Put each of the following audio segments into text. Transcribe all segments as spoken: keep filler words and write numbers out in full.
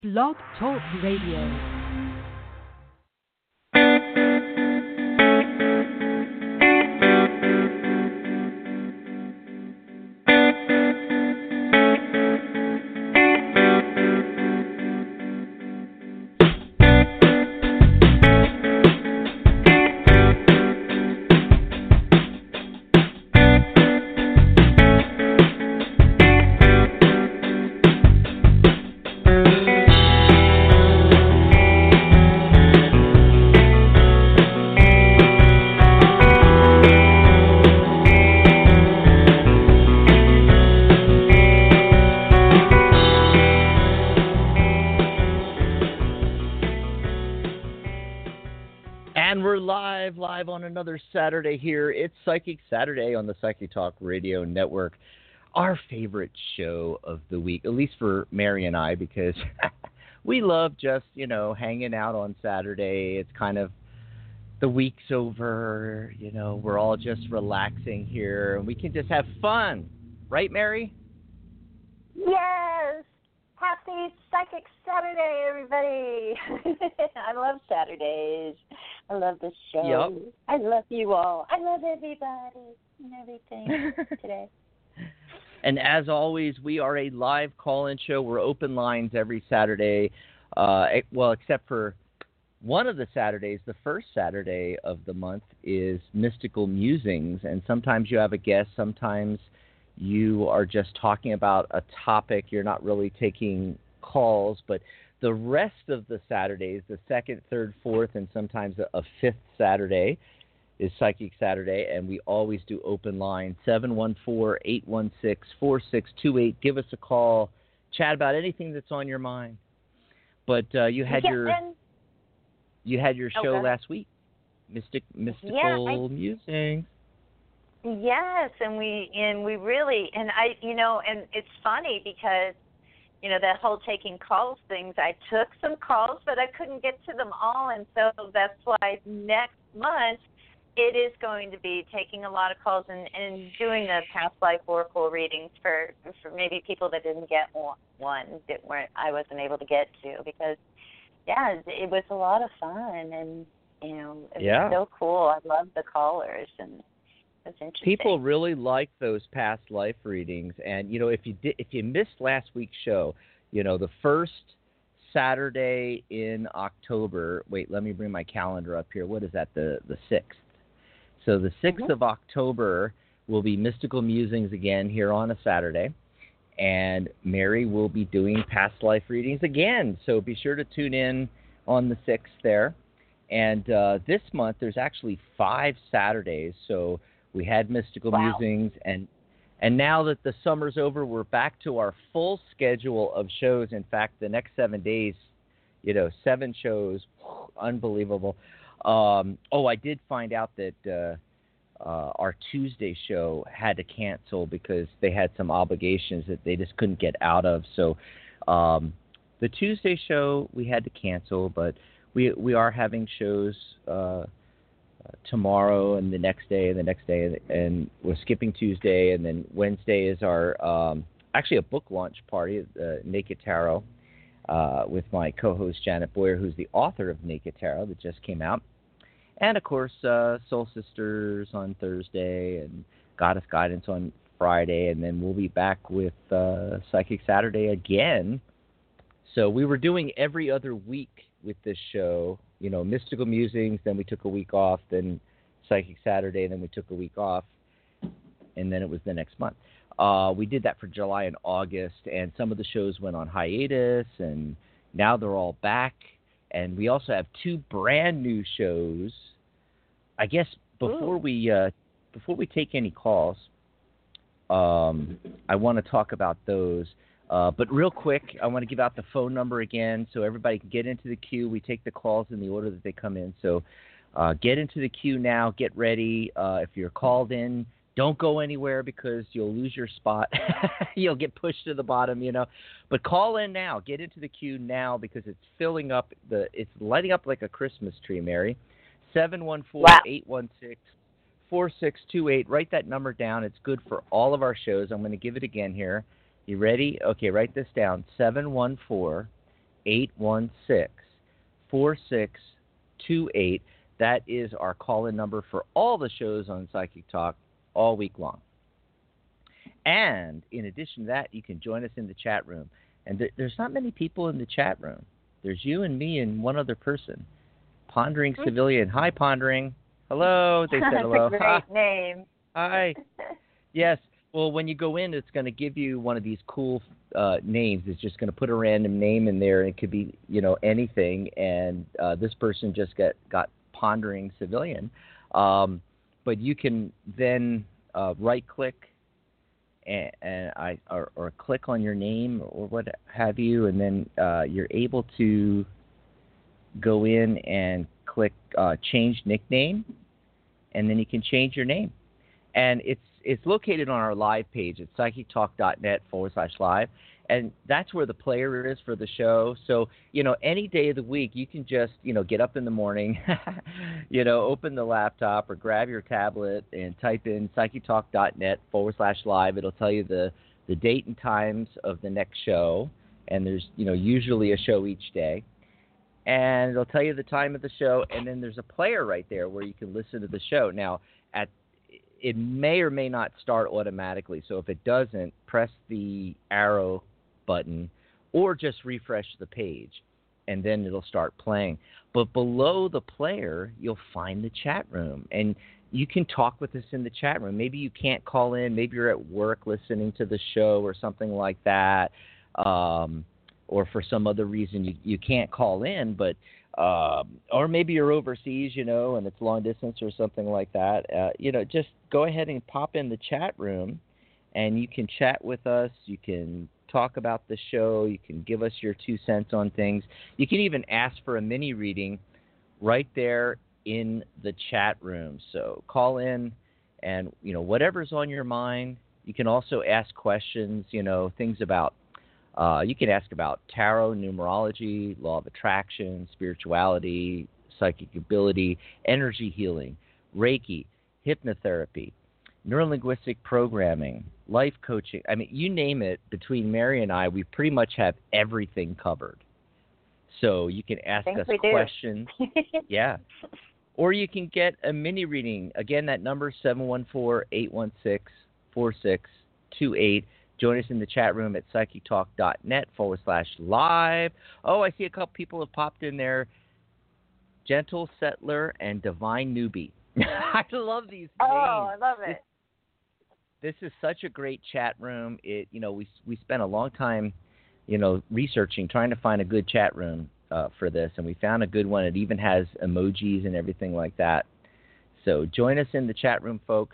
Blog Talk Radio. On another Saturday here. It's Psychic Saturday on the Psychic Talk Radio Network. Our favorite show of the week, at least for Mary and I, because we love just, you know, hanging out on Saturday. It's kind of the week's over, you know, we're all just relaxing here and we can just have fun. Right, Mary? Yes. Happy Psychic Saturday, everybody. I love Saturdays. I love this show. Yep. I love you all. I love everybody and everything today. And as always, we are a live call-in show. We're open lines every Saturday. Uh, well, except for one of the Saturdays, the first Saturday of the month is Mystical Musings. And sometimes you have a guest, sometimes you are just talking about a topic. You're not really taking calls, but the rest of the Saturdays, the second, third, fourth, and sometimes a, a fifth Saturday is Psychic Saturday, and we always do open line, seven one four, eight one six, four six two eight. Give us a call. Chat about anything that's on your mind. But uh, you had yeah, your and, you had your show okay. last week, Mystic Mystical yeah, I, Musings. Yes, and we and we really and I you know and it's funny because you know that whole taking calls things. I took some calls, but I couldn't get to them all, and so that's why next month it is going to be taking a lot of calls and, and doing the past life oracle readings for for maybe people that didn't get one that weren't I wasn't able to get to because yeah it was a lot of fun and you know it yeah. was so cool. I love the callers and. That's interesting. People really like those past life readings, and you know, if you did, if you missed last week's show, you know, the first Saturday in October. Wait, let me bring my calendar up here. What is that? The the sixth. So the sixth mm-hmm. of October will be Mystical Musings again here on a Saturday, and Mary will be doing past life readings again. So be sure to tune in on the sixth there. And uh, this month there's actually five Saturdays. So we had Mystical wow. Musings, and and now that the summer's over, we're back to our full schedule of shows. In fact, the next seven days, you know, seven shows, unbelievable. Um, oh, I did find out that uh, uh, our Tuesday show had to cancel because they had some obligations that they just couldn't get out of. So um, the Tuesday show we had to cancel, but we we are having shows uh, Uh, tomorrow and the next day and the next day, and, and we're skipping Tuesday, and then Wednesday is our um, actually a book launch party, uh, Naked Tarot, uh, with my co-host Janet Boyer, who's the author of Naked Tarot that just came out, and of course uh, Soul Sisters on Thursday and Goddess Guidance on Friday, and then we'll be back with uh, Psychic Saturday again. So we were doing every other week with this show. You know, Mystical Musings, then we took a week off, then Psychic Saturday, then we took a week off, and then it was the next month. Uh, we did that for July and August, and some of the shows went on hiatus, and now they're all back. And we also have two brand new shows. I guess before Ooh. we uh, before we take any calls, um, I want to talk about those. Uh, but real quick, I want to give out the phone number again so everybody can get into the queue. We take the calls in the order that they come in. So uh, get into the queue now. Get ready. Uh, if you're called in, don't go anywhere because you'll lose your spot. You'll get pushed to the bottom, you know. But call in now. Get into the queue now because it's filling up. the. It's lighting up like a Christmas tree, Mary. seven one four, eight one six, four six two eight. Write that number down. It's good for all of our shows. I'm going to give it again here. You ready? Okay, write this down. seven one four, eight one six, four six two eight. That is our call-in number for all the shows on Psychic Talk all week long. And in addition to that, you can join us in the chat room. And th- there's not many people in the chat room. There's you and me and one other person. Pondering Civilian. Hi, Pondering. Hello. They said hello. That's a great Hi. name. Hi. Yes. Well, when you go in, it's going to give you one of these cool uh, names. It's just going to put a random name in there. It could be, you know, anything. And uh, this person just got, got Pondering Civilian. Um, but you can then uh, right-click and, and I or, or click on your name or what have you, and then uh, you're able to go in and click uh, Change Nickname, and then you can change your name. And it's it's located on our live page at psychictalk.net forward slash live. And that's where the player is for the show. So, you know, any day of the week, you can just, you know, get up in the morning, you know, open the laptop or grab your tablet and type in psychictalk.net forward slash live. It'll tell you the, the date and times of the next show. And there's, you know, usually a show each day. And it'll tell you the time of the show. And then there's a player right there where you can listen to the show. Now, at it may or may not start automatically. So if it doesn't, press the arrow button or just refresh the page, and then it'll start playing. But below the player, you'll find the chat room, and you can talk with us in the chat room. Maybe you can't call in. Maybe you're at work listening to the show or something like that, um, or for some other reason you, you can't call in, but uh, or maybe you're overseas, you know, and it's long distance or something like that. Uh, you know, just go ahead and pop in the chat room, and you can chat with us. You can talk about the show. You can give us your two cents on things. You can even ask for a mini reading right there in the chat room. So call in, and, you know, whatever's on your mind. You can also ask questions, you know, things about, uh, you can ask about tarot, numerology, law of attraction, spirituality, psychic ability, energy healing, Reiki, hypnotherapy, neurolinguistic programming, life coaching. I mean, you name it, between Mary and I, we pretty much have everything covered. So you can ask us questions. Yeah. Or you can get a mini reading. Again, that number is seven one four, eight one six, four six two eight. Join us in the chat room at psychictalk.net forward slash live. Oh, I see a couple people have popped in there. Gentle Settler and Divine Newbie. I love these names. Oh, I love it. This, this is such a great chat room. It, you know, we we spent a long time, you know, researching, trying to find a good chat room uh, for this, and we found a good one. It even has emojis and everything like that. So join us in the chat room, folks,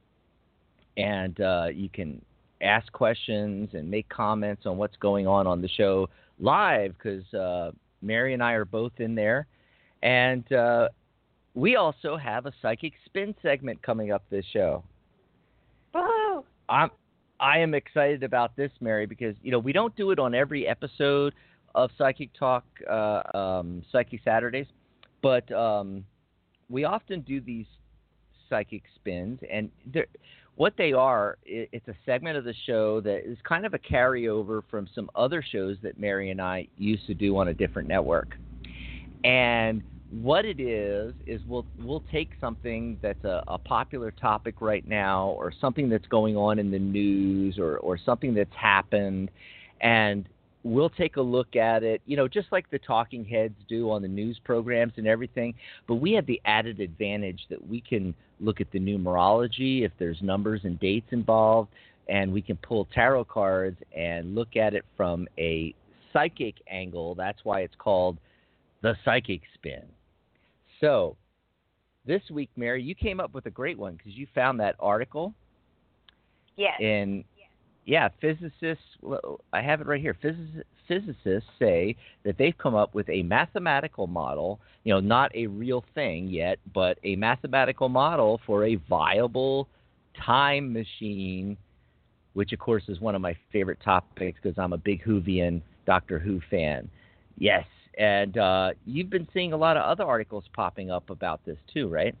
and uh, you can ask questions and make comments on what's going on on the show live, because uh, Mary and I are both in there. And uh, we also have a Psychic Spin segment coming up this show. Woo! I'm, I am excited about this, Mary, because, you know, we don't do it on every episode of Psychic Talk, uh, um, Psychic Saturdays, but um, we often do these Psychic Spins, and they're, what they are, it's a segment of the show that is kind of a carryover from some other shows that Mary and I used to do on a different network. And what it is, is we'll we'll take something that's a, a popular topic right now, or something that's going on in the news, or, or something that's happened, and we'll take a look at it, you know, just like the talking heads do on the news programs and everything. But we have the added advantage that we can look at the numerology, if there's numbers and dates involved, and we can pull tarot cards and look at it from a psychic angle. That's why it's called the Psychic Spin. So this week, Mary, you came up with a great one because you found that article. Yes. And yeah, physicists, well, I have it right here. Physic, physicists say that they've come up with a mathematical model, you know, not a real thing yet, but a mathematical model for a viable time machine, which, of course, is one of my favorite topics because I'm a big Whovian Doctor Who fan. Yes. And uh, you've been seeing a lot of other articles popping up about this too, right?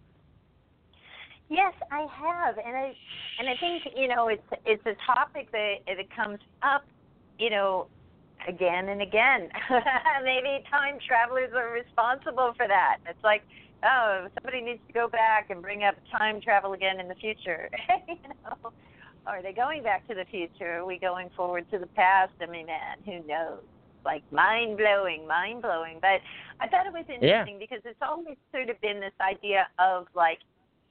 Yes, I have, and I and I think, you know, it's it's a topic that it comes up, you know, again and again. Maybe time travelers are responsible for that. It's like, oh, somebody needs to go back and bring up time travel again in the future. You know, are they going back to the future? Are we going forward to the past? I mean, man, who knows? Like mind blowing, mind blowing. But I thought it was interesting yeah. because it's always sort of been this idea of like,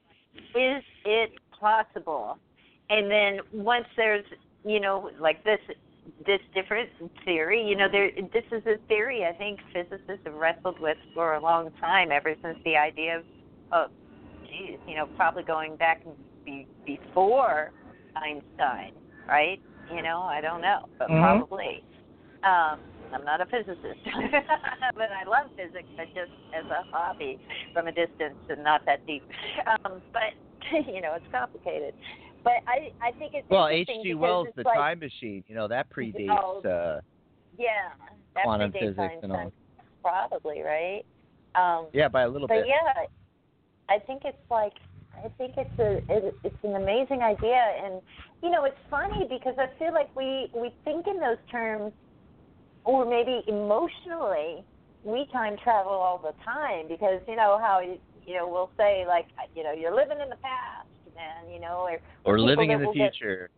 is it possible? And then once there's, you know, like this this different theory, you know, there this is a theory I think physicists have wrestled with for a long time, ever since the idea of, oh, geez, you know, probably going back be, before Einstein, right? You know, I don't know, but mm-hmm. probably. Um, I'm not a physicist, but I love physics, but just as a hobby from a distance and not that deep. Um, but, you know, it's complicated. But I, I think it's well, interesting H G because Wells, it's the like, time machine, you know, that predates oh, uh, yeah, that quantum predates physics Einstein, and all. probably, right? Um, Yeah, by a little but bit. But yeah, I think it's like, I think it's a, it, it's an amazing idea, and you know, it's funny because I feel like we we think in those terms, or maybe emotionally, we time travel all the time because you know how you know we'll say like you know you're living in the past. And, you know, or, or living in the get, future.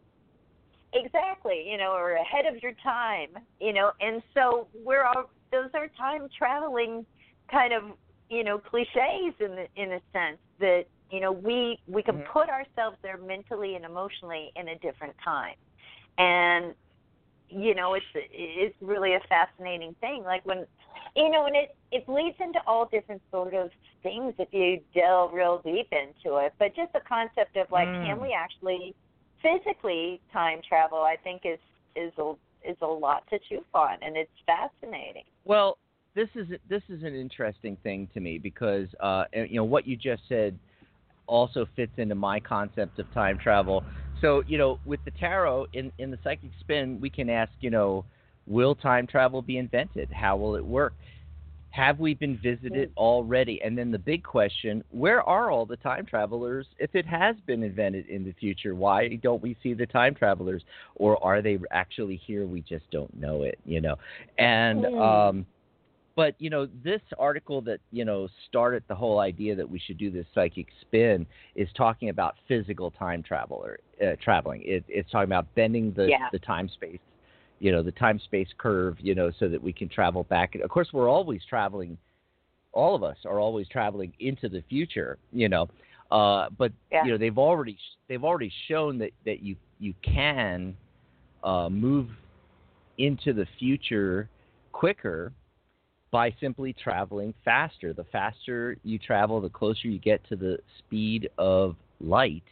Exactly, you know, or ahead of your time, you know, and so we're all those are time traveling kind of, you know, cliches in the, in a sense that, you know, we we can mm-hmm. put ourselves there mentally and emotionally in a different time. And you know, it's it's really a fascinating thing. Like when, you know, and it, it leads into all different sort of things if you delve real deep into it. But just the concept of like, mm. can we actually physically time travel? I think is is a is a lot to chew on, and it's fascinating. Well, this is this is an interesting thing to me because uh, you know what you just said also fits into my concept of time travel. So, you know, with the tarot, in, in the psychic spin, we can ask, you know, will time travel be invented? How will it work? Have we been visited already? And then the big question, where are all the time travelers if it has been invented in the future? Why don't we see the time travelers? Or are they actually here? We just don't know it, you know? And, um, but, you know, this article that, you know, started the whole idea that we should do this psychic spin is talking about physical time travel or uh, traveling. It, it's talking about bending the, yeah. the time space, you know, the time space curve, you know, so that we can travel back. Of course, we're always traveling. All of us are always traveling into the future, you know, uh, but, yeah. you know, they've already they've already shown that, that you, you can uh, move into the future quicker by simply traveling faster. The faster you travel, the closer you get to the speed of light,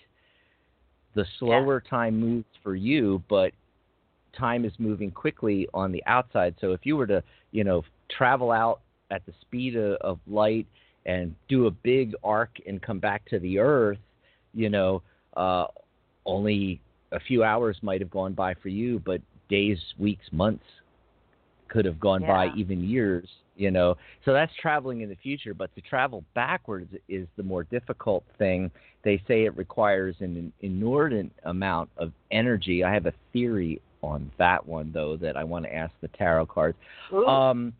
the slower yeah. time moves for you, but time is moving quickly on the outside. So if you were to, you know, travel out at the speed of, of light and do a big arc and come back to the Earth, you know, uh, only a few hours might have gone by for you, but days, weeks, months could have gone yeah. by, even years, you know. So that's traveling in the future, but to travel backwards is the more difficult thing. They say it requires an inordinate amount of energy. I have a theory on that one, though, that I want to ask the tarot cards. Um,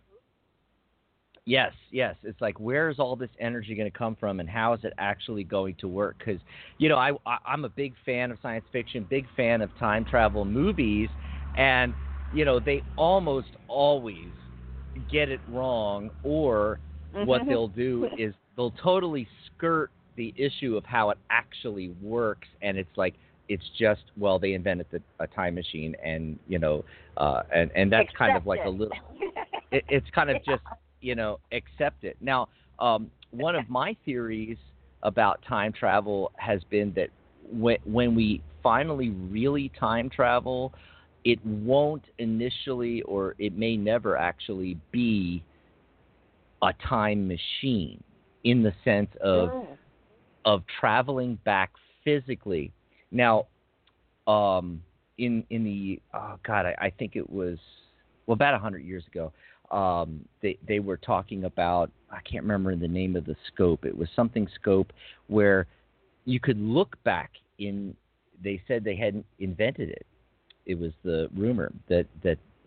yes, yes. It's like, where's all this energy going to come from, and how is it actually going to work? Because, you know, I, I, I'm a big fan of science fiction, big fan of time travel movies, and you know, they almost always get it wrong, or what they'll do is they'll totally skirt the issue of how it actually works, and it's like, it's just, well, they invented the, a time machine, and, you know, uh, and, and that's accept kind of like it. a little, it, it's kind of yeah. just, you know, accept it. Now, um, one of my theories about time travel has been that when, when we finally really time travel, it won't initially, or it may never actually be a time machine in the sense of mm. of traveling back physically. Now, um, in in the oh god, I, I think it was well about a hundred years ago. Um, they they were talking about, I can't remember the name of the scope. It was something scope where you could look back in. They said they hadn't invented it. It was the rumor that, that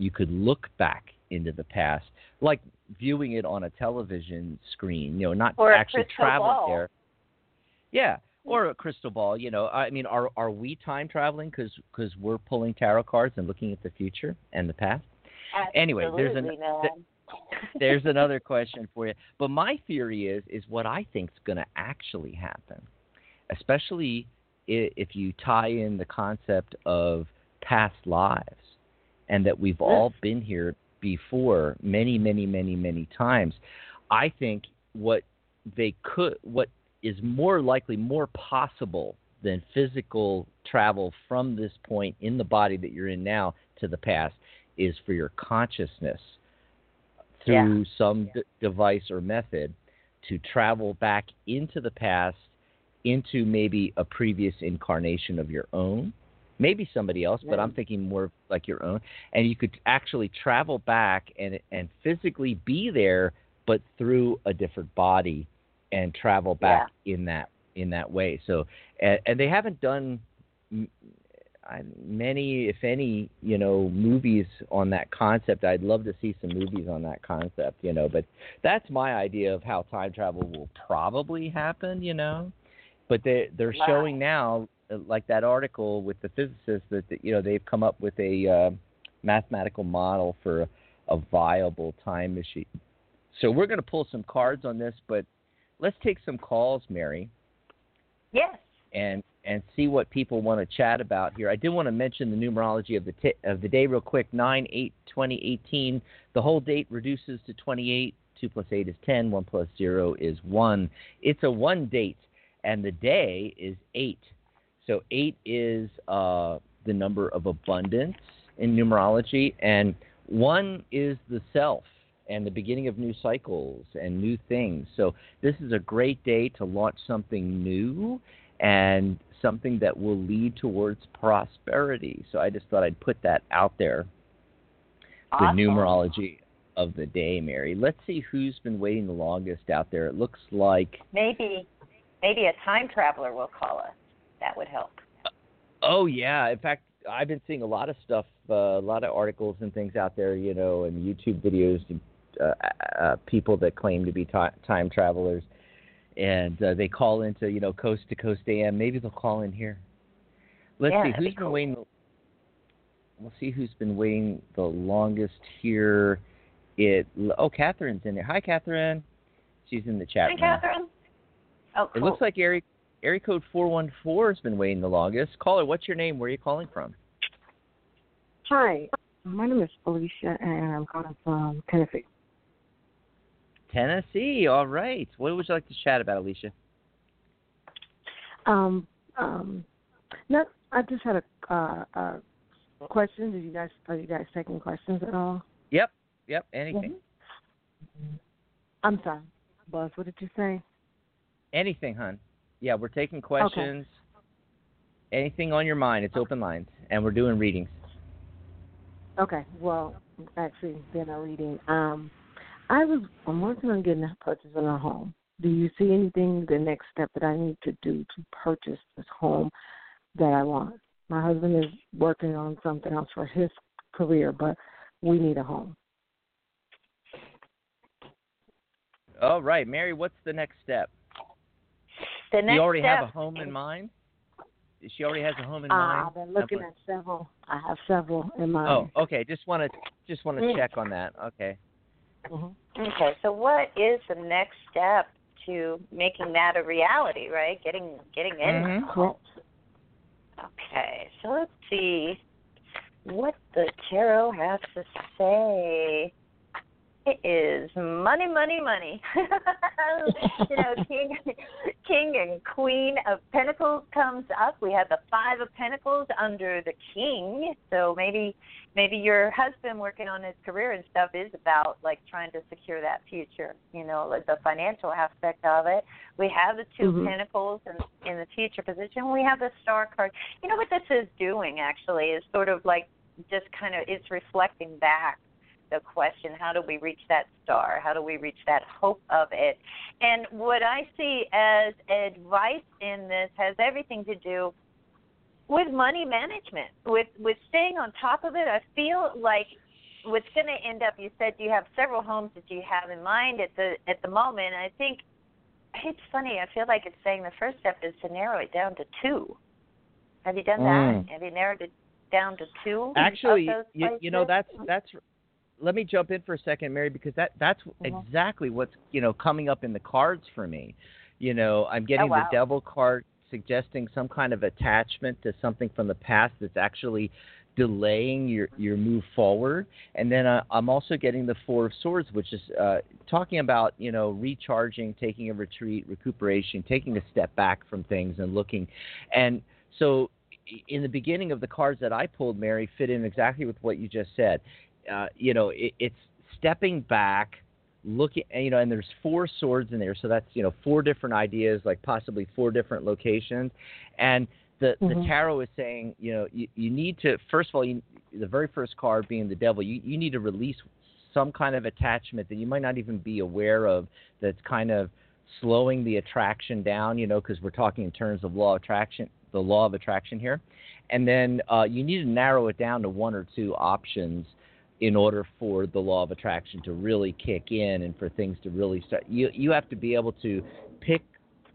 you could look back into the past, like viewing it on a television screen, you know, not or actually traveling ball. there. Yeah, or a crystal ball, you know. I mean, are are we time traveling because because we're pulling tarot cards and looking at the future and the past? Absolutely Anyway, there's an th- there's another question for you. But my theory is is what I think is going to actually happen, especially if, if you tie in the concept of past lives and that we've all been here before many, many, many, many times. I think what they could, what is more likely, more possible than physical travel from this point in the body that you're in now to the past is for your consciousness through yeah. some yeah. D- device or method to travel back into the past, into maybe a previous incarnation of your own, maybe somebody else, but I'm thinking more like your own. And you could actually travel back and and physically be there, but through a different body, and travel back yeah. in that in that way. So, and, and they haven't done many, if any, you know, movies on that concept. I'd love to see some movies on that concept, you know. But that's my idea of how time travel will probably happen, you know. But they they're wow. showing now, like that article with the physicists, that, that you know they've come up with a uh, mathematical model for a, a viable time machine. So we're going to pull some cards on this, but let's take some calls, Mary. Yes. And and see what people want to chat about here. I did want to mention the numerology of the t- of the day real quick. nine eight twenty eighteen. The whole date reduces to twenty-eight. two plus eight is ten. one plus zero is one. It's a one date, and the day is eight. So eight is uh, the number of abundance in numerology, and one is the self and the beginning of new cycles and new things. So this is a great day to launch something new and something that will lead towards prosperity. So I just thought I'd put that out there. Awesome. The numerology of the day, Mary. Let's see who's been waiting the longest out there. It looks like maybe maybe a time traveler will call us. That would help. Oh, yeah. In fact, I've been seeing a lot of stuff, uh, a lot of articles and things out there, you know, and YouTube videos, uh, uh, people that claim to be t- time travelers. And uh, they call into, you know, Coast to Coast A M. Maybe they'll call in here. Let's yeah, see who's been cool. waiting. We'll see who's been waiting the longest here. It oh, Catherine's in there. Hi, Catherine. She's in the chat Hi, room. Catherine. Oh, cool. It looks like Area area code four one four has been waiting the longest. Caller, what's your name? Where are you calling from? Hi, my name is Alicia, and I'm calling from Tennessee. Tennessee, all right. What would you like to chat about, Alicia? Um, um, not. I just had a uh, uh, question. Did you guys are you guys taking questions at all? Yep, yep. Anything. Mm-hmm. I'm sorry, Buzz. What did you say? Anything, hon. Yeah, we're taking questions. Okay. Anything on your mind? It's open lines, and we're doing readings. Okay. Well, actually, been a reading. Um. I was, I'm working on getting a purchase in a home. Do you see anything, the next step that I need to do to purchase this home that I want? My husband is working on something else for his career, but we need a home. All right. Mary, what's the next step? The next Do you already step, have a home in mind? She already has a home in uh, mind? I've been looking at several. I have several in mind. Oh, okay. Just want to just want to mm. check on that. Okay. Mm-hmm. Okay, so what is the next step to making that a reality, right? Getting getting in mm-hmm. the home. Okay, so let's see what the tarot has to say. It is money, money, money. you know, King, King and Queen of Pentacles comes up. We have the Five of Pentacles under the King. So maybe, maybe your husband working on his career and stuff is about like trying to secure that future. You know, like the financial aspect of it. We have the Two mm-hmm. Pentacles in, in the future position. We have the Star card. You know what this is doing actually is sort of like just kind of it's reflecting back the question, how do we reach that star? How do we reach that hope of it? And what I see as advice in this has everything to do with money management, with, with staying on top of it. I feel like what's going to end up, you said you have several homes that you have in mind at the at the moment. And I think it's funny. I feel like it's saying the first step is to narrow it down to two. Have you done Mm. that? Have you narrowed it down to two? Actually, of those you, you know, places? that's that's. Let me jump in for a second, Mary, because that that's Mm-hmm. exactly what's you know coming up in the cards for me. You know, I'm getting Oh, wow. the Devil card suggesting some kind of attachment to something from the past that's actually delaying your, your move forward. And then uh, I'm also getting the Four of Swords, which is uh, talking about, you know, recharging, taking a retreat, recuperation, taking a step back from things and looking. And so in the beginning of the cards that I pulled, Mary, fit in exactly with what you just said. Uh, you know, it, it's stepping back, looking, you know, and there's four swords in there. So that's, you know, four different ideas, like possibly four different locations. And the, Mm-hmm. the tarot is saying, you know, you, you need to, first of all, you, the very first card being the Devil, you, you need to release some kind of attachment that you might not even be aware of that's kind of slowing the attraction down, you know, because we're talking in terms of law of attraction, the law of attraction here. And then uh, you need to narrow it down to one or two options in order for the law of attraction to really kick in and for things to really start. You you have to be able to pick,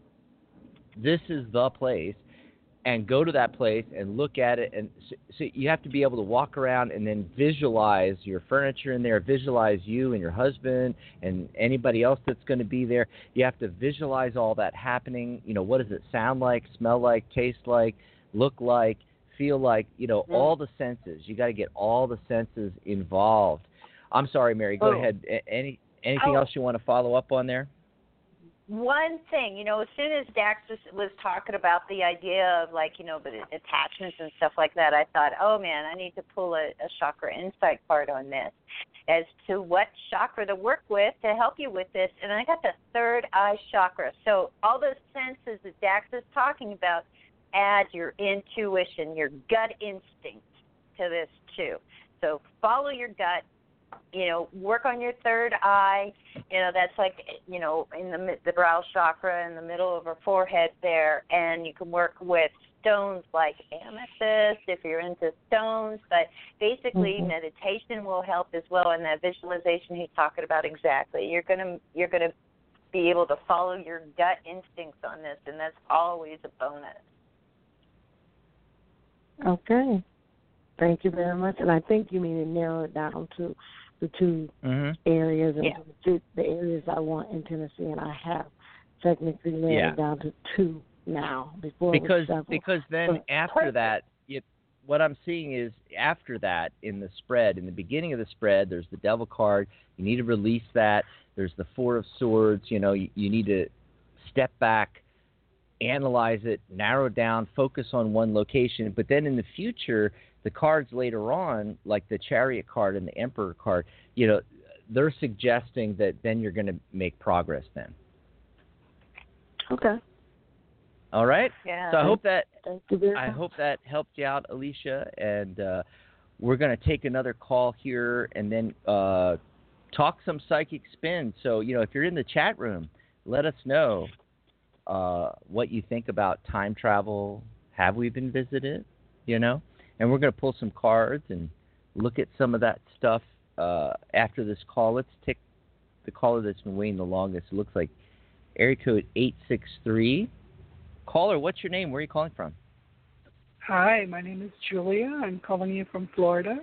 this is the place, and go to that place and look at it. And so, so you have to be able to walk around and then visualize your furniture in there, visualize you and your husband and anybody else that's going to be there. You have to visualize all that happening. You know, what does it sound like, smell like, taste like, look like, feel like, you know, all the senses. You got to get all the senses involved. I'm sorry, Mary, go Oh. ahead. A- Any anything Oh. else you want to follow up on there? One thing, you know, as soon as Dax was, was talking about the idea of, like, you know, the attachments and stuff like that, I thought, oh, man, I need to pull a, a chakra insight card on this as to what chakra to work with to help you with this. And I got the third eye chakra. So all those senses that Dax is talking about, add your intuition, your gut instinct to this, too. So follow your gut. You know, work on your third eye. You know, that's like, you know, in the the brow chakra in the middle of our forehead there. And you can work with stones like amethyst if you're into stones. But basically, Mm-hmm. meditation will help as well. And that visualization he's talking about, exactly. You're gonna you're gonna be able to follow your gut instincts on this, and that's always a bonus. Okay. Thank you very much. And I think you mean to narrow it down to the two Mm-hmm. areas and Yeah. the, the areas I want in Tennessee, and I have technically narrowed Yeah. it down to two now. Before it was Because several. because then But- after that, you, what I'm seeing is after that in the spread, in the beginning of the spread, there's the Devil card. You need to release that. There's the Four of Swords. You know, you, you need to step back, analyze it, narrow down, focus on one location. But then in the future, the cards later on, like the Chariot card and the Emperor card, you know, they're suggesting that then you're going to make progress then. Okay. All right? Yeah. So I hope that Thank you very I much. hope that helped you out, Alicia. And uh, we're going to take another call here and then uh, talk some psychic spin. So, you know, if you're in the chat room, let us know uh, what you think about time travel. Have we been visited? You know? And we're going to pull some cards and look at some of that stuff uh, after this call. Let's take the caller that's been waiting the longest. It looks like area code eight six three. Caller, what's your name? Where are you calling from? Hi, my name is Julia. I'm calling you from Florida.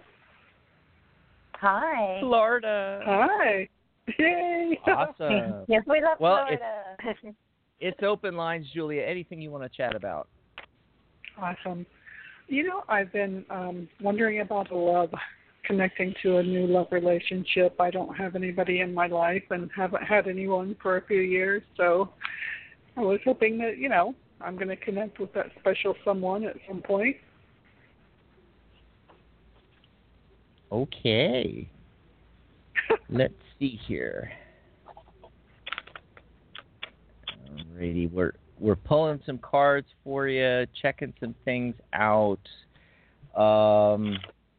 Hi. Florida. Hi. Yay. Awesome. Yes, we love Well, Florida. It's open lines, Julia. Anything you want to chat about? Awesome. You know, I've been um, wondering about love, connecting to a new love relationship. I don't have anybody in my life and haven't had anyone for a few years, so I was hoping that, you know, I'm going to connect with that special someone at some point. Okay. Let's see here. Alrighty, we're we're pulling some cards for you, checking some things out. Um,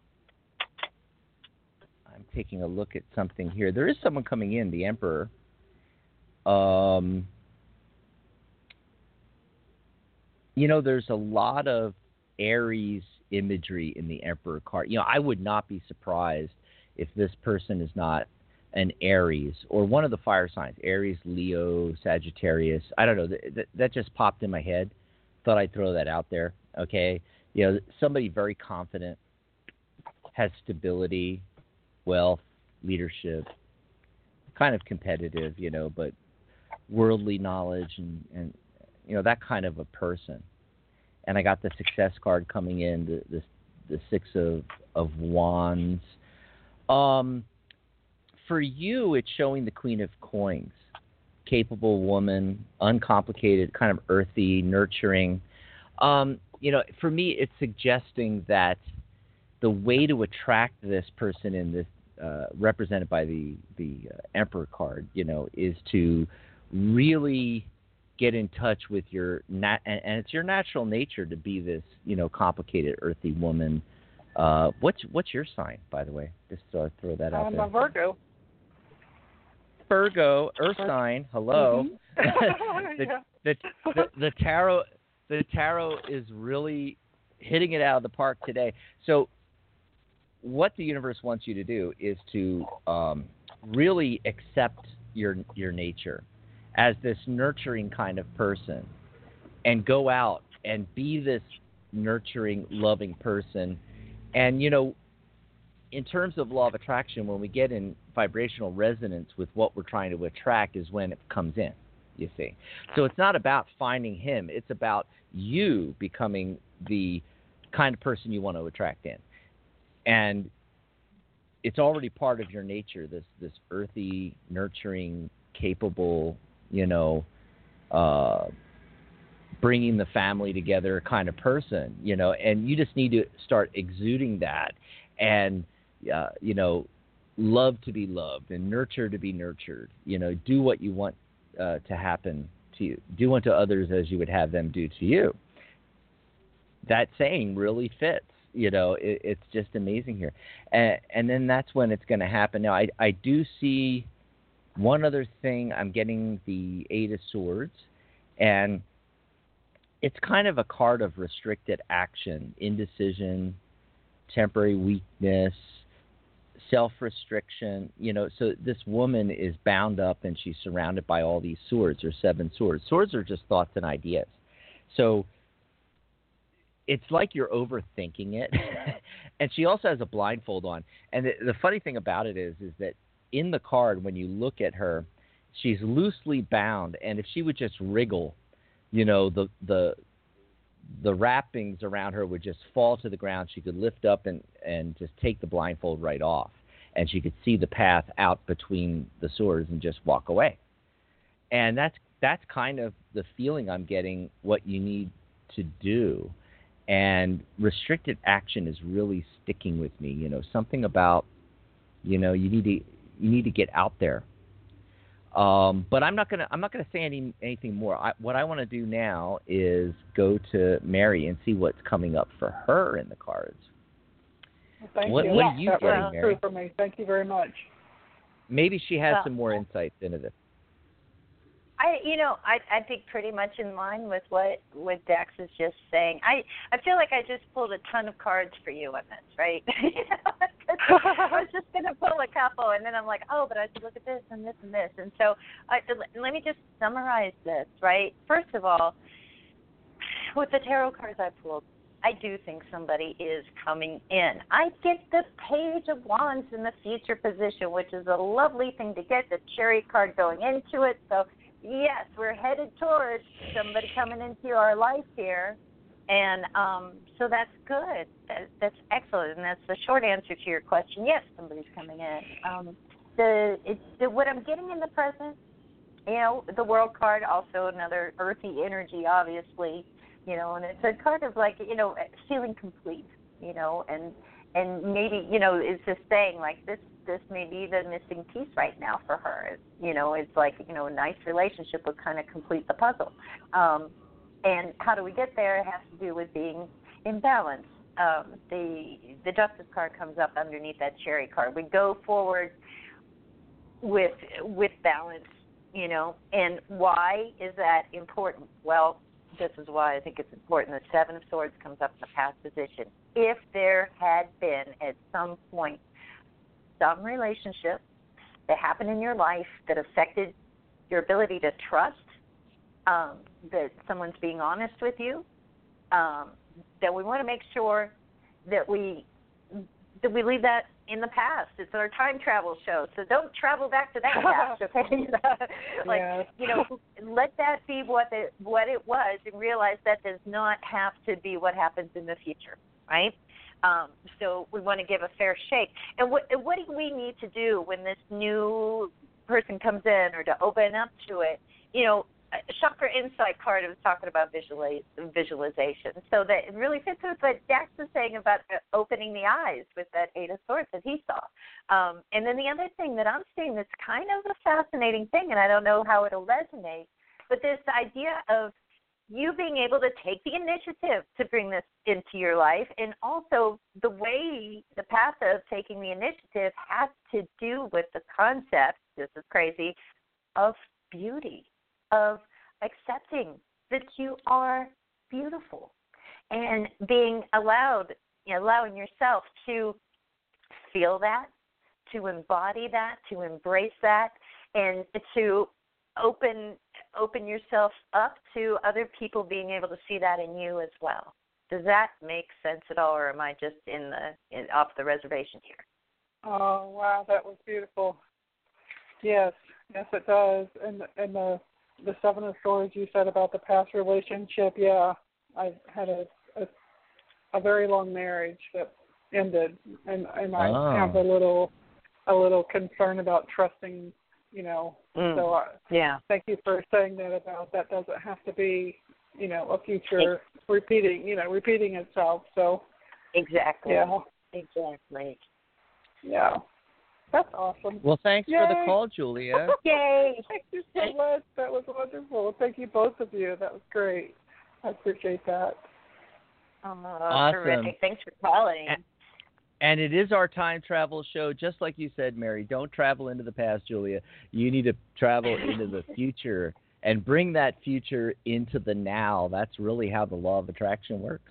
I'm taking a look at something here. There is someone coming in, the Emperor. Um, you know, there's a lot of Aries imagery in the Emperor card. You know, I would not be surprised if this person is not an Aries or one of the fire signs, Aries, Leo, Sagittarius. I don't know. That, that just popped in my head. Thought I'd throw that out there. Okay. You know, somebody very confident, has stability, wealth, leadership, kind of competitive, you know, but worldly knowledge and, and you know, that kind of a person. And I got the success card coming in, the the, the six of, of wands. Um, for you, it's showing the Queen of Coins, capable woman, uncomplicated, kind of earthy, nurturing. Um, you know, for me, it's suggesting that the way to attract this person in this, uh, represented by the the uh, Emperor card, you know, is to really get in touch with your nat, and, and it's your natural nature to be this, you know, complicated, earthy woman. Uh, what's what's your sign, by the way? Just so I throw that out I'm there. a Virgo. Virgo, Earth sign. Hello. Mm-hmm. the, yeah. the, the the tarot the tarot is really hitting it out of the park today. So, what the universe wants you to do is to um, really accept your your nature as this nurturing kind of person, and go out and be this nurturing, loving person. And you know, in terms of law of attraction, when we get in vibrational resonance with what we're trying to attract is when it comes in, you see. So it's not about finding him. It's about you becoming the kind of person you want to attract in. And it's already part of your nature, this this earthy, nurturing, capable, you know, uh, bringing the family together kind of person, you know, and you just need to start exuding that and, uh, you know, love to be loved and nurture to be nurtured, you know, do what you want uh, to happen to you. Do unto others as you would have them do to you. That saying really fits, you know, it, it's just amazing here. And, and then that's when it's going to happen. Now, I, I do see one other thing. I'm getting the Eight of Swords, and it's kind of a card of restricted action, indecision, temporary weakness, self-restriction, you know. So this woman is bound up and she's surrounded by all these swords, or seven swords. Swords are just thoughts and ideas. So it's like you're overthinking it. And she also has a blindfold on. And the, the funny thing about it is, is that in the card, when you look at her, she's loosely bound. And if she would just wriggle, you know, the the the wrappings around her would just fall to the ground. She could lift up and, and just take the blindfold right off. And she could see the path out between the swords and just walk away. And that's that's kind of the feeling I'm getting, what you need to do. And restricted action is really sticking with me. You know, something about, you know, you need to you need to get out there. Um, but I'm not gonna I'm not gonna say any anything more. I, what I want to do now is go to Mary and see what's coming up for her in the cards. Well, thank what you. what Yeah, are you that getting, was Mary? true for me. Thank you very much. Maybe she has Well, some more insights into this. I, you know, I, I think pretty much in line with what, what Dax is just saying. I, I feel like I just pulled a ton of cards for you on this, right? you know, I was just going to pull a couple, and then I'm like, oh, but I should look at this and this and this. And so I, let me just summarize this, right? First of all, with the tarot cards I pulled, I do think somebody is coming in. I get the Page of Wands in the future position, which is a lovely thing to get, the Chariot card going into it. So, yes, we're headed towards somebody coming into our life here, and um, so that's good. That, that's excellent, and that's the short answer to your question. Yes, somebody's coming in. Um, the, it's, the what I'm getting in the present, you know, the World card, also another earthy energy, obviously, you know, and it's a kind of like, you know, feeling complete, you know, and and maybe, you know, it's just saying like this. This may be the missing piece right now for her. It's, you know, it's like, you know, a nice relationship would kind of complete the puzzle. Um, and how do we get there? It has to do with being in balance. Um, the the Justice card comes up underneath that Chariot card. We go forward with with balance, you know. And why is that important? Well, this is why I think it's important. The Seven of Swords comes up in the past position. If there had been at some point some relationship that happened in your life that affected your ability to trust, um, that someone's being honest with you, um, that we want to make sure that we that we leave that in the past. It's our time travel show, so don't travel back to that past, okay? like, yes. you know, let that be what it, what it was, and realize that does not have to be what happens in the future, right? Um, so we want to give a fair shake. And what what do we need to do when this new person comes in, or to open up to it? You know, Chakra Insight card was talking about visualiz- visualization, so that it really fits with what Dax was saying about opening the eyes with that Eight of Swords that he saw. Um, and then the other thing that I'm seeing that's kind of a fascinating thing, and I don't know how it'll resonate, but this idea of you being able to take the initiative to bring this into your life, and also the way, the path of taking the initiative has to do with the concept, this is crazy, of beauty, of accepting that you are beautiful, and being allowed, you know, allowing yourself to feel that, to embody that, to embrace that, and to open open yourself up to other people being able to see that in you as well. Does that make sense at all, or am I just in the in, off the reservation here? Oh, wow, that was beautiful. Yes, yes, it does. And and the the Seven of Swords you said about the past relationship, yeah, I had a a, a very long marriage that ended, and and I oh. have a little a little concern about trusting. You know, mm. so I, yeah. thank you for saying that about that doesn't have to be, you know, a future repeating, you know, repeating itself. So exactly. Yeah. Exactly. Yeah. That's awesome. Well, thanks Yay. for the call, Julia. Yay. Thank you so much. That was wonderful. Thank you, both of you. That was great. I appreciate that. Oh, awesome. Terrific. Thanks for calling. And, and it is our time travel show, just like you said, Mary. Don't travel into the past, Julia. You need to travel into the future and bring that future into the now. That's really how the law of attraction works.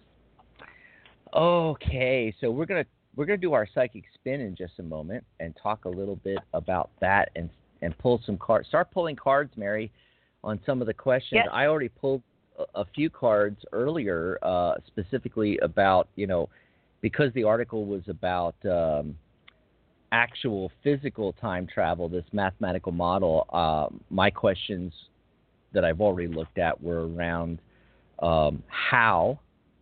Okay, so we're gonna we're gonna do our psychic spin in just a moment and talk a little bit about that and and pull some cards. Start pulling cards, Mary, on some of the questions. Yes. I already pulled a, a few cards earlier, uh, specifically about, you know, because the article was about um, actual physical time travel, this mathematical model. Uh, my questions that I've already looked at were around um, how.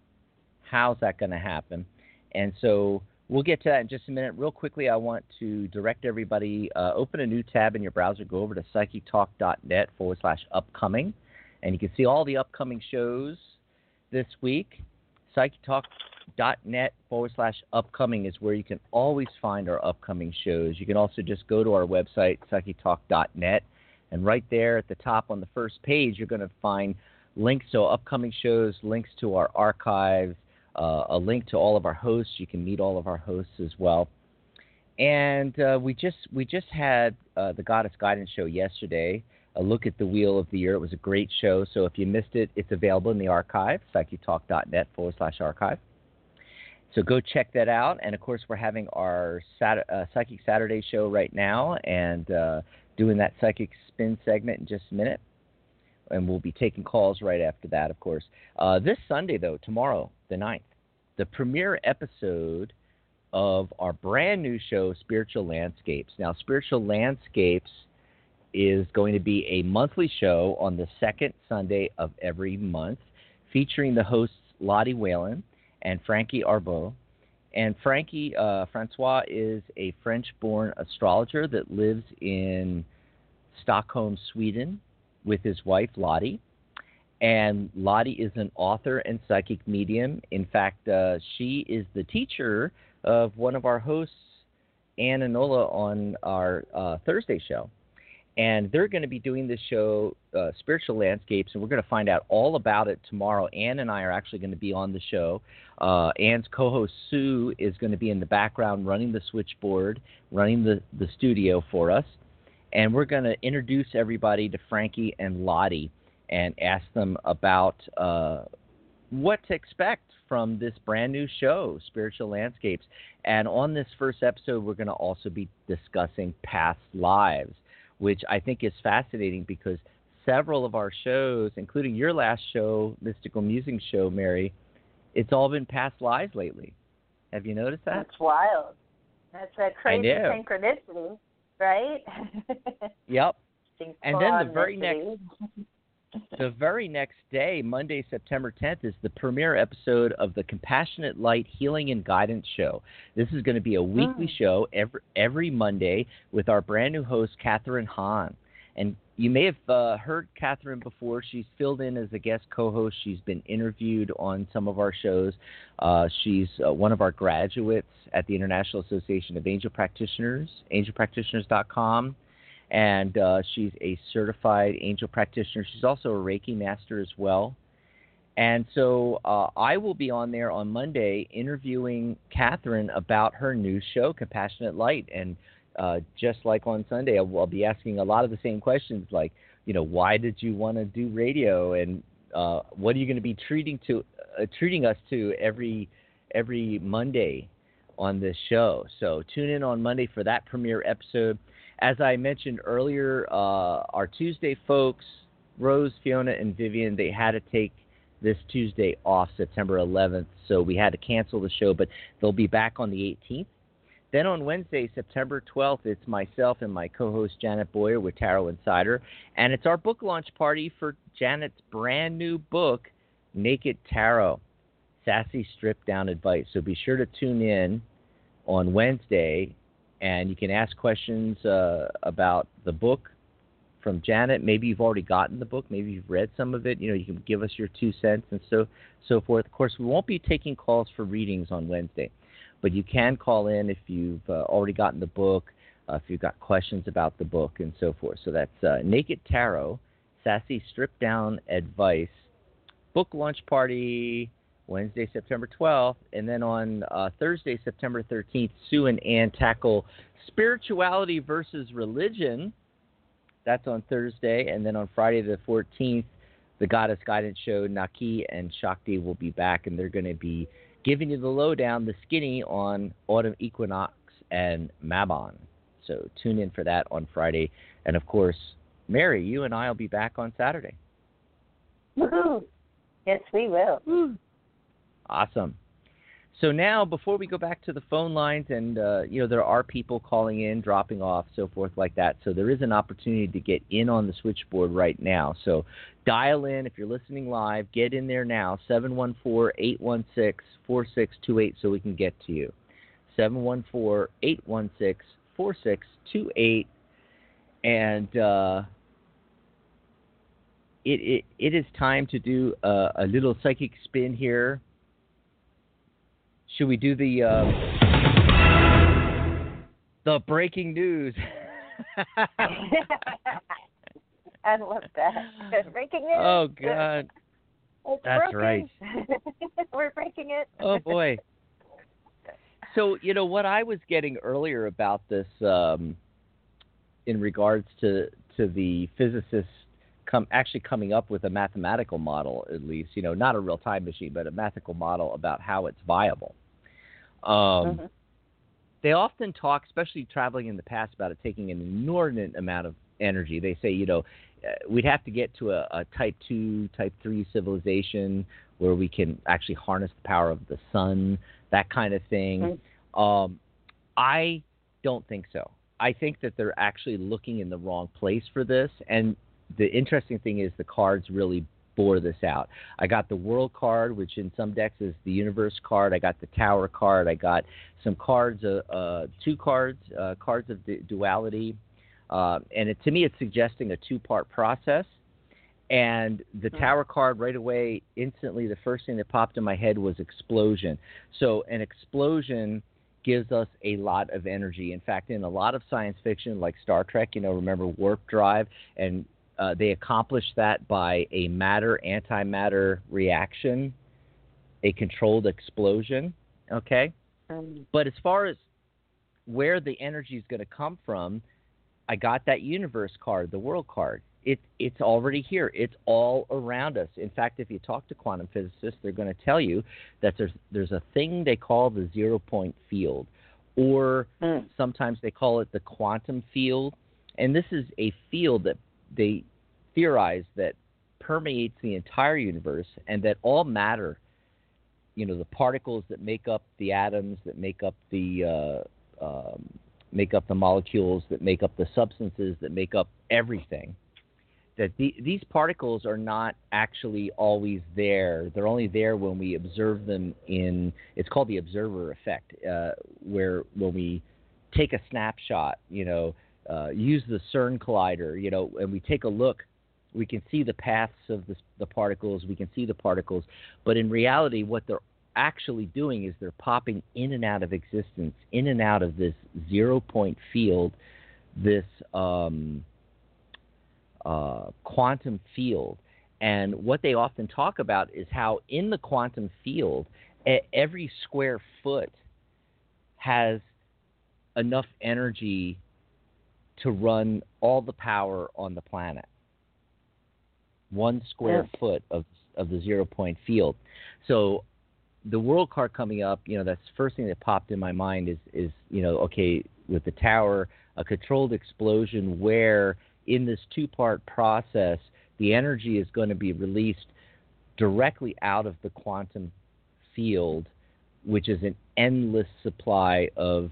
How's that going to happen? And so we'll get to that in just a minute. Real quickly, I want to direct everybody, uh, open a new tab in your browser, go over to psychictalk.net forward slash upcoming, and you can see all the upcoming shows this week. psychictalk.net forward slash upcoming is where you can always find our upcoming shows. You can also just go to our website, psychictalk dot net, and right there at the top on the first page, you're going to find links to upcoming shows, links to our archives, Uh, a link to all of our hosts. You can meet all of our hosts as well. And uh, we just we just had uh, the Goddess Guidance Show yesterday, a look at the Wheel of the Year. It was a great show. So if you missed it, it's available in the archive, psychictalk.net forward slash archive. So go check that out. And, of course, we're having our Sat- uh, Psychic Saturday show right now and uh, doing that Psychic Spin segment in just a minute. And we'll be taking calls right after that, of course. Uh, this Sunday, though, tomorrow, the ninth, the premiere episode of our brand new show, Spiritual Landscapes. Now, Spiritual Landscapes is going to be a monthly show on the second Sunday of every month, featuring the hosts Lottie Whalen and Frankie Arbeau. And Frankie, uh, Francois is a French-born astrologer that lives in Stockholm, Sweden, with his wife, Lottie. And Lottie is an author and psychic medium. In fact, uh, she is the teacher of one of our hosts, Ann and Nola, on our uh, Thursday show. And they're going to be doing this show, uh, Spiritual Landscapes, and we're going to find out all about it tomorrow. Ann and I are actually going to be on the show. Uh, Ann's co-host, Sue, is going to be in the background running the switchboard, running the, the studio for us. And we're going to introduce everybody to Frankie and Lottie and ask them about uh, what to expect from this brand new show, Spiritual Landscapes. And on this first episode, we're going to also be discussing past lives, which I think is fascinating because several of our shows, including your last show, Mystical Musing Show, Mary, it's all been past lives lately. Have you noticed that? That's wild. That's a crazy synchronicity, right? Yep. And then the very next the very next day, Monday, September tenth, is the premiere episode of the Compassionate Light Healing and Guidance Show. This is going to be a weekly mm. show every, every Monday with our brand new host, Catherine Hahn. And you may have uh, heard Catherine before. She's filled in as a guest co-host. She's been interviewed on some of our shows. Uh, she's uh, one of our graduates at the International Association of Angel Practitioners, angel practitioners dot com. And uh, she's a certified angel practitioner. She's also a Reiki master as well. And so uh, I will be on there on Monday interviewing Catherine about her new show, Compassionate Light. And uh, just like on Sunday, I'll, I'll be asking a lot of the same questions, like, you know, why did you want to do radio, and uh, what are you going to be treating to uh, treating us to every every Monday on this show. So tune in on Monday for that premiere episode. As I mentioned earlier, uh, our Tuesday folks, Rose, Fiona, and Vivian, they had to take this Tuesday off, September eleventh, so we had to cancel the show, but they'll be back on the eighteenth. Then on Wednesday, September twelfth, it's myself and my co-host Janet Boyer with Tarot Insider, and it's our book launch party for Janet's brand new book, Naked Tarot, Sassy Stripped Down Advice. So be sure to tune in on Wednesday, and you can ask questions uh, about the book from Janet. Maybe you've already gotten the book. Maybe you've read some of it. You know, you can give us your two cents and so so forth. Of course, we won't be taking calls for readings on Wednesday, but you can call in if you've uh, already gotten the book, uh, if you've got questions about the book and so forth. So that's uh, Naked Tarot, Sassy Stripped Down Advice, book launch party, Wednesday, September twelfth, and then on uh, Thursday, September thirteenth, Sue and Ann tackle spirituality versus religion. That's on Thursday, and then on Friday the fourteenth, the Goddess Guidance Show, Naki and Shakti will be back, and they're going to be giving you the lowdown, the skinny on autumn equinox and Mabon. So tune in for that on Friday, and of course, Mary, you and I will be back on Saturday. Woohoo! Yes, we will. Woo. Awesome. So now, before we go back to the phone lines, and, uh, you know, there are people calling in, dropping off, so forth like that. So there is an opportunity to get in on the switchboard right now. So dial in. If you're listening live, get in there now, seven one four, eight one six, four six two eight, so we can get to you. seven one four, eight one six, four six two eight. And uh, it, it it is time to do a, a little psychic spin here. Should we do the uh, the breaking news? I love that. Breaking news. Oh, God. It's That's broken. right. We're breaking it. Oh, boy. So, you know, what I was getting earlier about this um, in regards to, to the physicists come actually coming up with a mathematical model, at least, you know, not a real time machine, but a mathematical model about how it's viable. Um, mm-hmm. They often talk, especially traveling in the past, about it taking an inordinate amount of energy. They say, you know, uh, we'd have to get to a, a type two, type three civilization where we can actually harness the power of the sun, that kind of thing. Mm-hmm. Um, I don't think so. I think that they're actually looking in the wrong place for this. And the interesting thing is the cards really bore this out. I got the World card, which in some decks is the Universe card. I got the Tower card. I got some cards, uh, uh, two cards, uh, cards of du- duality. Uh, and it, to me, it's suggesting a two-part process. And the mm-hmm. Tower card right away, instantly, the first thing that popped in my head was explosion. So an explosion gives us a lot of energy. In fact, in a lot of science fiction, like Star Trek, you know, remember warp drive, and uh, they accomplished that by a matter-antimatter reaction, a controlled explosion, okay? Um, but as far as where the energy is going to come from, I got that Universe card, the World card. It, it's already here. It's all around us. In fact, if you talk to quantum physicists, they're going to tell you that there's there's a thing they call the zero-point field, or mm. sometimes they call it the quantum field. And this is a field that they theorize that permeates the entire universe, and that all matter, you know, the particles that make up the atoms, that make up the uh, um, make up the molecules, that make up the substances, that make up everything, that the, these particles are not actually always there. They're only there when we observe them in, it's called the observer effect, uh, where when we take a snapshot, you know, uh, use the CERN collider, you know, and we take a look, we can see the paths of the, the particles, we can see the particles, but in reality what they're actually doing is they're popping in and out of existence, in and out of this zero-point field, this um, uh, quantum field. And what they often talk about is how in the quantum field, every square foot has enough energy to run all the power on the planet. One square yeah. foot of of the zero-point field. So the world card coming up, you know, that's the first thing that popped in my mind is, is you know, okay, with the tower, a controlled explosion where in this two-part process, the energy is going to be released directly out of the quantum field, which is an endless supply of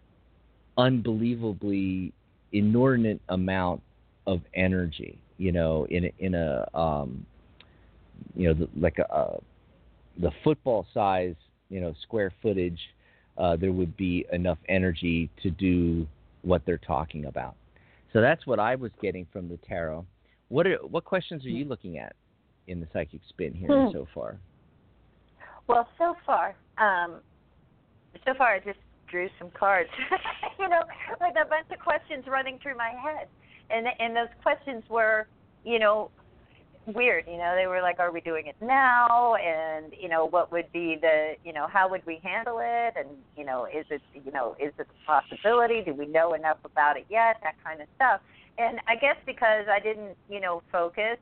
unbelievably inordinate amount of energy, you know, in a, in a um, you know, the, like a, a the football size, you know, square footage, uh, there would be enough energy to do what they're talking about. So that's what I was getting from the tarot. What are, what questions are you looking at in the Psychic Spin here hmm. so far? Well, so far, um, so far I just drew some cards. You know, like a bunch of questions running through my head, and and those questions were, you know, weird. You know, they were like, are we doing it now? And, you know, what would be the, you know, how would we handle it? And, you know, is it, you know, is it a possibility? Do we know enough about it yet? That kind of stuff. And I guess because I didn't, you know, focus,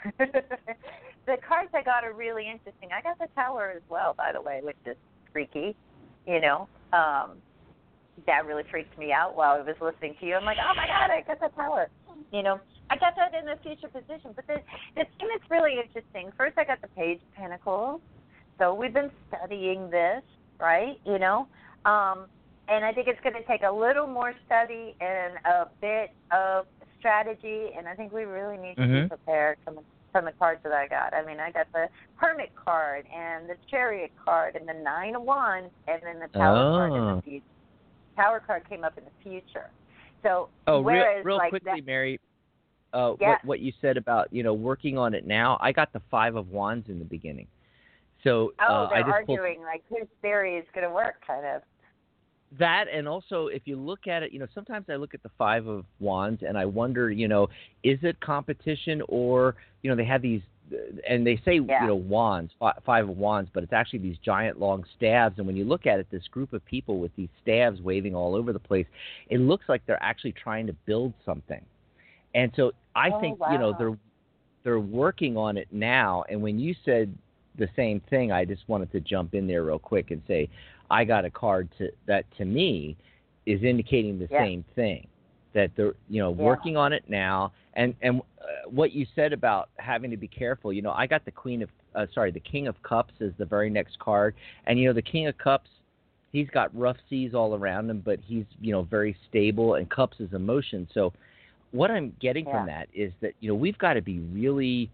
the cards I got are really interesting. I got the Tower as well, by the way, which is freaky, you know. Um, that really freaked me out while I was listening to you. I'm like, oh, my God, I got the Tower, you know. I got that in the future position. But the, the thing that's really interesting, first I got the Page of Pentacles. So we've been studying this, right, you know. Um, and I think it's going to take a little more study and a bit of strategy. And I think we really need to mm-hmm. be prepared from the, from the cards that I got. I mean, I got the Hermit card and the Chariot card and the Nine of Wands and then the Tower oh. card in the future. Tower card came up in the future. So oh, whereas, real, real like quickly, that, Mary, uh, yeah. what, what you said about, you know, working on it now, I got the Five of Wands in the beginning. So oh, uh, they're I just arguing pulled... like whose theory is going to work, kind of. That, and also if you look at it, you know, sometimes I look at the Five of Wands and I wonder, you know, is it competition or, you know, they have these, and they say, yeah. you know, wands, Five of Wands, but it's actually these giant long staves. And when you look at it, this group of people with these staves waving all over the place, it looks like they're actually trying to build something. And so I oh, think, wow. you know, they're they're working on it now. And when you said the same thing, I just wanted to jump in there real quick and say, I got a card to, that to me is indicating the yeah. same thing, that they're, you know, yeah. working on it now. And, and uh, what you said about having to be careful, you know, I got the Queen of, uh, sorry, the King of Cups is the very next card. And, you know, the King of Cups, he's got rough seas all around him, but he's, you know, very stable, and Cups is emotion. So what I'm getting yeah. from that is that, you know, we've got to be really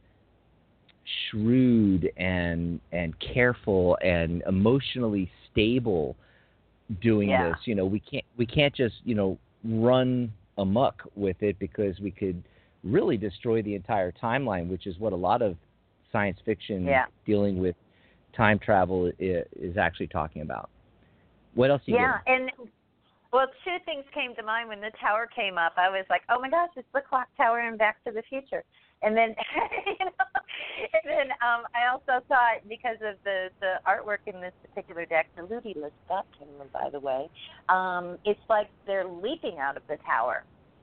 shrewd and and careful and emotionally stable doing yeah. this. You know, we can't we can't just, you know, run amok with it, because we could really destroy the entire timeline, which is what a lot of science fiction yeah. dealing with time travel is, is actually talking about. What else? Are you yeah, doing? and well, two things came to mind when the Tower came up. I was like, oh my gosh, it's the Clock Tower in Back to the Future. And then, you know, and then um, I also thought, because of the, the artwork in this particular deck, the Ludi List, that came in, by the way, um, it's like they're leaping out of the tower.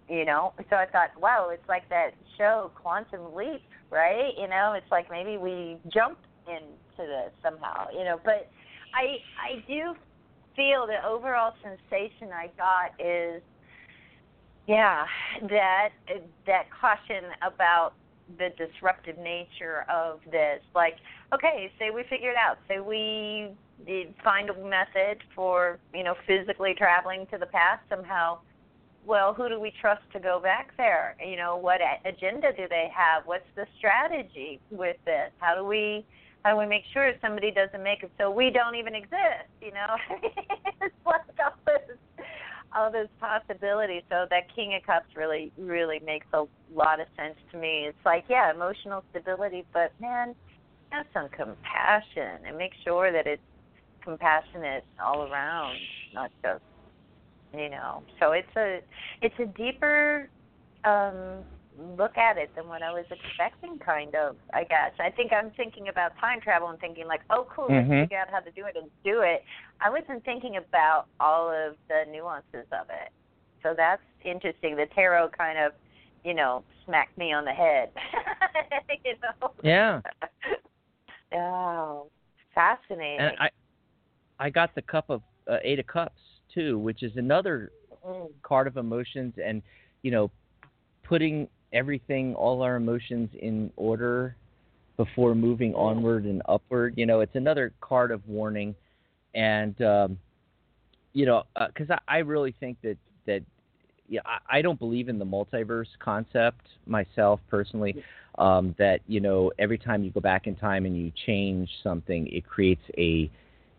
you know. So I thought, wow, it's like that show Quantum Leap, right? You know, it's like maybe we jumped into this somehow, you know. But I I do feel the overall sensation I got is, yeah, that that caution about the disruptive nature of this. Like, okay, say we figure it out. Say we find a method for, you know, physically traveling to the past somehow. Well, who do we trust to go back there? You know, what agenda do they have? What's the strategy with this? How do we how do we make sure somebody doesn't make it so we don't even exist? You know, it's like all this all this possibility. So that King of Cups really, really makes a lot of sense to me. It's like, yeah, emotional stability, but man, have some compassion and make sure that it's compassionate all around, not just, you know. So it's a it's a deeper um, look at it than what I was expecting, kind of, I guess. I think I'm thinking about time travel and thinking like, oh, cool, Mm-hmm. let's figure out how to do it and do it. I wasn't thinking about all of the nuances of it. So that's interesting. The tarot kind of, you know, smacked me on the head. You know? Yeah. Oh, fascinating. And I, I got the cup of uh, Eight of Cups too, which is another mm. card of emotions, and you know, putting everything, all our emotions in order before moving mm. onward and upward. You know, it's another card of warning, and um, you know, because uh, I, I really think that that yeah, I, I don't believe in the multiverse concept myself personally. Um, that, you know, every time you go back in time and you change something, it creates a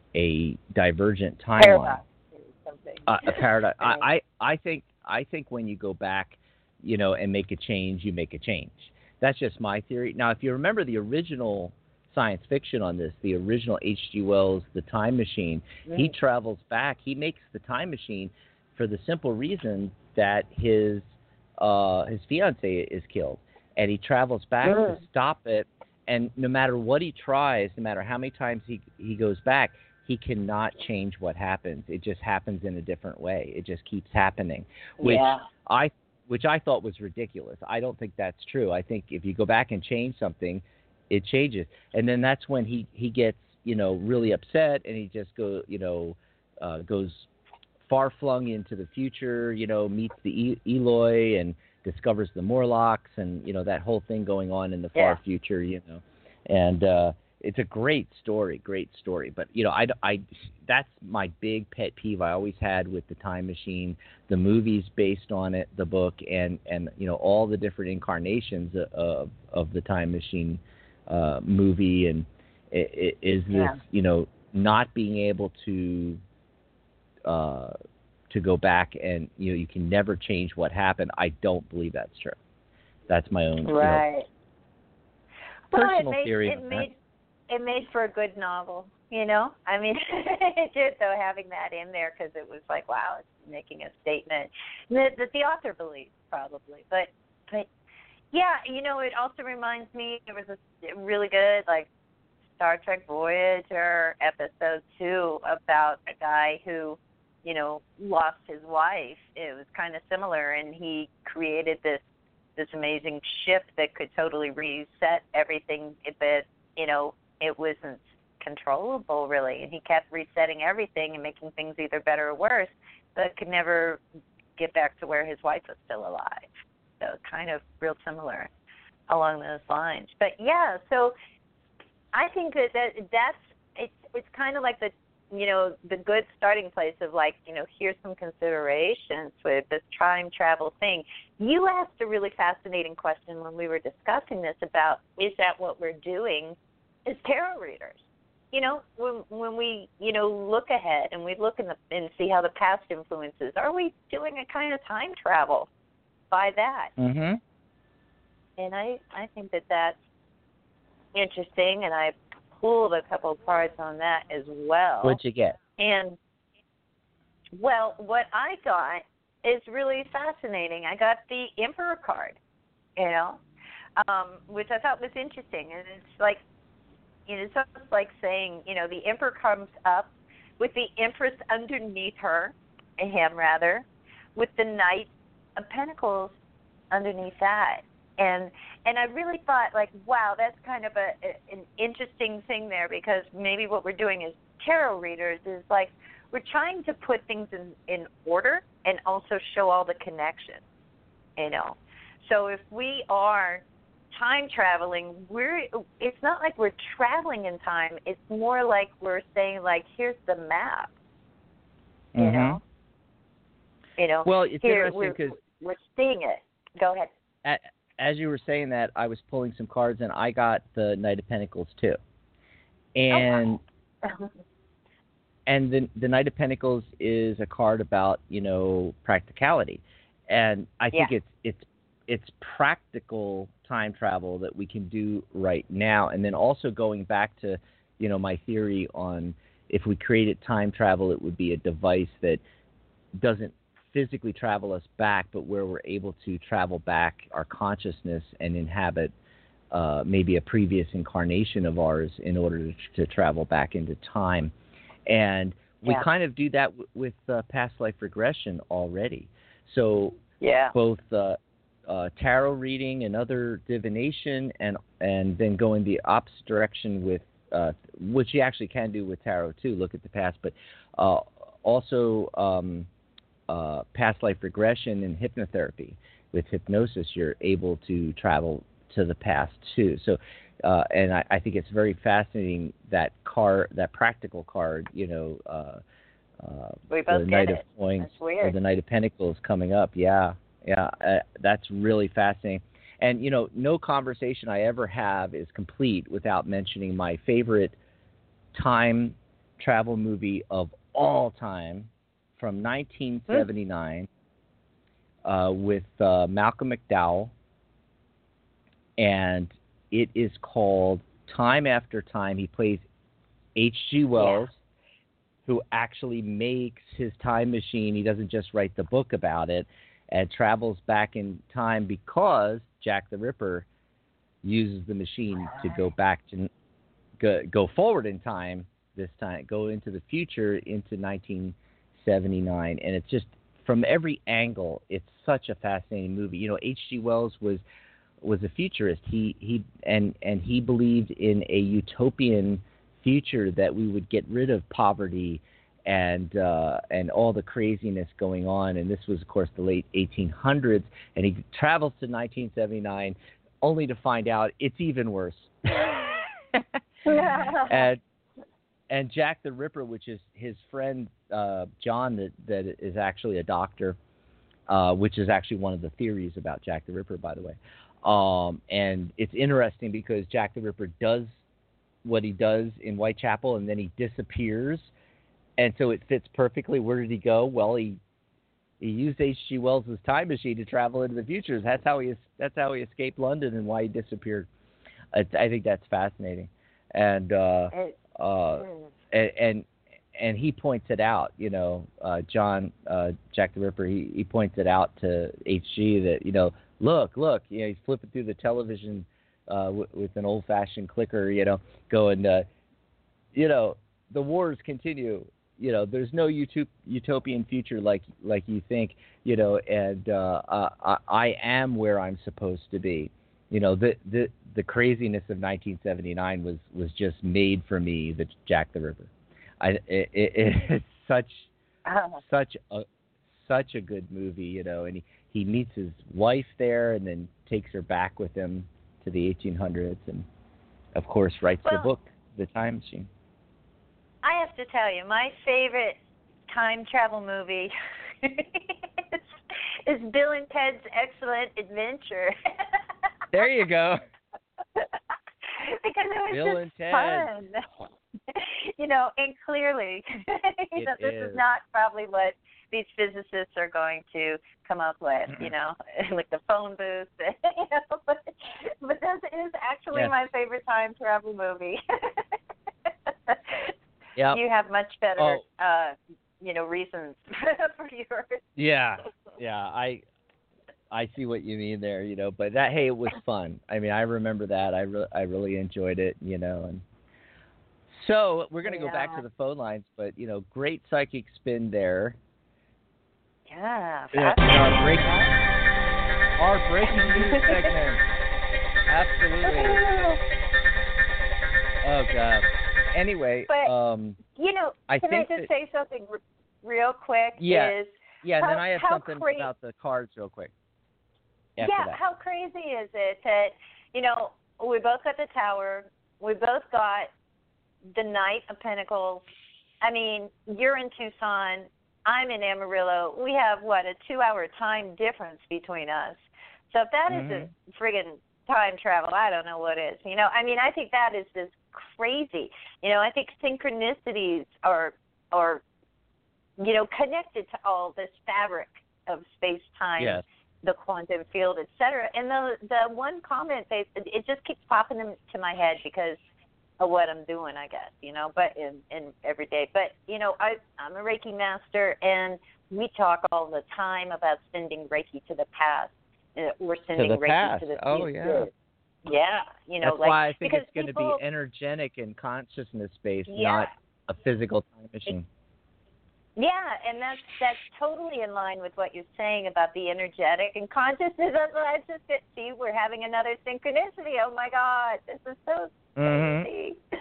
a divergent timeline. Paradox. Uh, a paradox. I, I, I think I think when you go back, you know, and make a change, you make a change. That's just my theory. Now, if you remember the original science fiction on this, the original H G. Wells, The Time Machine, mm. he travels back. He makes the time machine for the simple reason that his uh, his fiancée is killed. And he travels back sure. to stop it, and no matter what he tries, no matter how many times he he goes back, he cannot change what happens. It just happens in a different way. It just keeps happening, which yeah. I which I thought was ridiculous. I don't think that's true. I think if you go back and change something, it changes, and then that's when he, he gets, you know, really upset, and he just go you know uh, goes far flung into the future. You know, meets the e- Eloi and discovers the Morlocks, and you know, that whole thing going on in the far yeah. future, you know, and uh, it's a great story, great story. But you know, I, I that's my big pet peeve I always had with the Time Machine, the movies based on it, the book, and and you know, all the different incarnations of of the Time Machine uh, movie, and it, it is this yeah. you know, not being able to. Uh, to go back and, you know, you can never change what happened. I don't believe that's true. That's my own right. you know, well, personal it made, theory. It made, it made for a good novel, you know? I mean, it did, though, having that in there, because it was like, wow, it's making a statement that, that the author believes, probably. But, but, yeah, you know, it also reminds me, there was a really good, like, Star Trek Voyager episode two about a guy who, you know, lost his wife. It was kind of similar, and he created this this amazing ship that could totally reset everything, but, you know, it wasn't controllable, really, and he kept resetting everything and making things either better or worse, but could never get back to where his wife was still alive. So kind of real similar along those lines. But, yeah, so I think that, that that's, it's, it's kind of like the, you know, the good starting place of, like, you know, here's some considerations with this time travel thing. You asked a really fascinating question when we were discussing this about, is that what we're doing as tarot readers? You know, when when we, you know, look ahead and we look in the, and see how the past influences, are we doing a kind of time travel by that? Mm-hmm. And I, I think that that's interesting, and I pulled a couple of cards on that as well. What'd you get? And, well, what I got is really fascinating. I got the Emperor card, you know, um, which I thought was interesting. And it's like, you know, it's almost like saying, you know, the Emperor comes up with the Empress underneath her, him rather, with the Knight of Pentacles underneath that. And and I really thought, like, wow, that's kind of a, a an interesting thing there, because maybe what we're doing as tarot readers is, like, we're trying to put things in, in order and also show all the connections, you know. So if we are time traveling, we're it's not like we're traveling in time. It's more like we're saying, like, here's the map, you mm-hmm. know. You know, well, it's here, interesting because we're, we're seeing it. Go ahead. At, as you were saying that, I was pulling some cards, and I got the Knight of Pentacles too. And oh, wow. and the the Knight of Pentacles is a card about, you know, practicality, and I think yeah. it's it's it's practical time travel that we can do right now. And then also going back to, you know, my theory on if we created time travel, it would be a device that doesn't physically travel us back, but where we're able to travel back our consciousness and inhabit uh, maybe a previous incarnation of ours in order to, to travel back into time. And we yeah. kind of do that w- with uh, past life regression already. So yeah. both uh, uh, tarot reading and other divination, and and then going the opposite direction with, uh, which you actually can do with tarot too, look at the past, but uh, also um, Uh, past life regression and hypnotherapy. With hypnosis, you're able to travel to the past too. So, uh, and I, I think it's very fascinating that card, that practical card. You know, uh, uh, we both the Knight get of Coins That's weird. or the Knight of Pentacles coming up. Yeah, yeah, uh, that's really fascinating. And you know, no conversation I ever have is complete without mentioning my favorite time travel movie of all time, from nineteen seventy-nine, hmm. uh, with uh, Malcolm McDowell, and it is called Time After Time. He plays H G Wells, yeah. who actually makes his time machine. He doesn't just write the book about it, and travels back in time because Jack the Ripper uses the machine to go back to go, go forward in time this time, go into the future, into nineteen seventy-nine, and it's just, from every angle, it's such a fascinating movie. You know, H G Wells was was a futurist. He he and and he believed in a utopian future that we would get rid of poverty and uh, and all the craziness going on. And this was, of course, the late eighteen hundreds. And he travels to nineteen seventy-nine, only to find out it's even worse. and And Jack the Ripper, which is his friend uh, John, that, that is actually a doctor, uh, which is actually one of the theories about Jack the Ripper, by the way. Um, and it's interesting because Jack the Ripper does what he does in Whitechapel, and then he disappears. And so it fits perfectly. Where did he go? Well, he he used H G Wells' time machine to travel into the future. That's how he that's how he escaped London and why he disappeared. I, I think that's fascinating. And uh, uh, and, and and he points it out, you know, uh, John, uh, Jack the Ripper, he, he points it out to H G that, you know, look, look, you know, he's flipping through the television uh, w- with an old-fashioned clicker, you know, going, uh, you know, the wars continue. You know, there's no utop- utopian future like like you think, you know, and uh, I, I am where I'm supposed to be. You know, the the the craziness of nineteen seventy-nine was, was just made for me, the Jack the Ripper. I it, it, it's such oh. such a such a good movie, you know, and he, he meets his wife there and then takes her back with him to the eighteen hundreds and, of course, writes well, the book, The Time Machine. I have to tell you, my favorite time travel movie is, is Bill and Ted's Excellent Adventure. There you go. Because it was Bill just and Ted. fun. You know, and clearly, you know, this is. is not probably what these physicists are going to come up with, you know, like the phone booth. You know, but, but this is actually yes. my favorite time travel movie. Yep. You have much better, oh. uh, you know, reasons for yours. Yeah, yeah, I, I see what you mean there, you know. But that, hey, it was fun. I mean, I remember that. I re- I really enjoyed it, you know. And so we're gonna yeah. go back to the phone lines, but you know, great psychic spin there. Yeah. Uh, break, Our breaking news segment. Absolutely. Oh God. Anyway, but, um, you know, I can I think just that, say something r- real quick? Yeah. Is yeah, and how, then I have how something cra- about the cards real quick. After yeah, that. how crazy is it that, you know, we both got the Tower, we both got the Knight of Pentacles. I mean, you're in Tucson, I'm in Amarillo. We have, what, a two-hour time difference between us. So if that mm-hmm. isn't friggin' time travel, I don't know what is. You know, I mean, I think that is just crazy. You know, I think synchronicities are, are you know, connected to all this fabric of space-time, yes. the quantum field, et cetera. And the the one comment, they, it just keeps popping into my head because of what I'm doing, I guess, you know, but in, in every day. But, you know, I, I'm a Reiki master, and we talk all the time about sending Reiki to the past. Uh, we're sending to the Reiki past. to the oh, future. yeah. Yeah, you know, That's like, why I think it's going to people, be energetic and consciousness based, yeah. not a physical time machine. Yeah, and that's that's totally in line with what you're saying about the energetic and consciousness. I just see we're having another synchronicity. Oh my God, this is so crazy. Mm-hmm.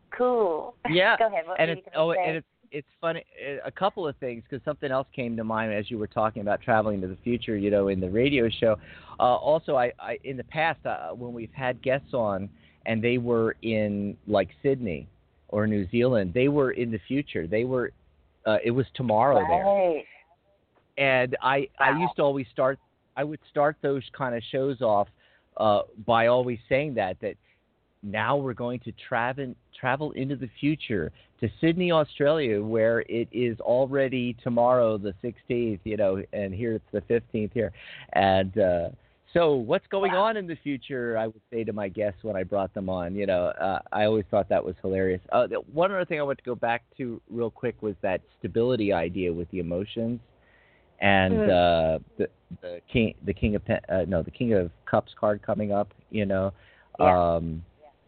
Cool. Yeah. Go ahead. What and were it's you gonna oh, say? and it's it's funny. A couple of things, because something else came to mind as you were talking about traveling to the future. You know, in the radio show. Uh, also, I, I in the past uh, when we've had guests on and they were in like Sydney or New Zealand, they were in the future. They were. Uh, it was tomorrow right. there, and I Wow. I used to always start. I would start those kind of shows off uh, by always saying that that now we're going to travel travel into the future to Sydney, Australia, where it is already tomorrow, the sixteenth, you know, and here it's the fifteenth here, and uh, so what's going wow. on in the future? I would say to my guests when I brought them on, you know, uh, I always thought that was hilarious. Uh, one other thing I want to go back to real quick was that stability idea with the emotions, and mm. uh, the the king the king of uh, no the king of cups card coming up, you know, yeah. um,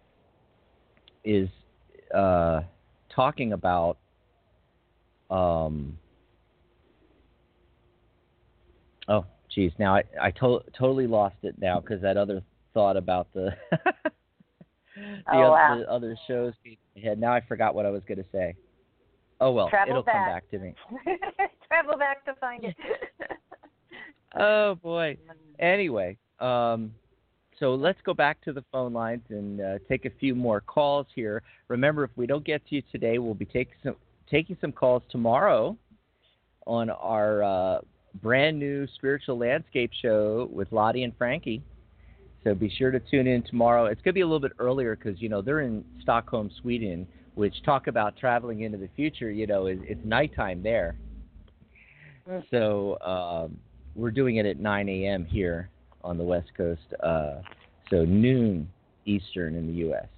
is uh, talking about. Um, oh. Geez, now I, I to- totally lost it now because that other thought about the the, oh, o- wow. the other shows had. Now I forgot what I was going to say. Oh well, Travel it'll back. come back to me. Travel back to find it. Oh boy. Anyway, um, so let's go back to the phone lines and uh, take a few more calls here. Remember, if we don't get to you today, we'll be taking some taking some calls tomorrow on our. Uh, brand new Spiritual Landscape show with Lottie and Frankie. So be sure to tune in tomorrow. It's going to be a little bit earlier because, you know, they're in Stockholm, Sweden, which talk about traveling into the future, you know, is, it's nighttime there. Mm. So um, we're doing it at nine a.m. here on the West Coast. Uh, so noon Eastern in the U S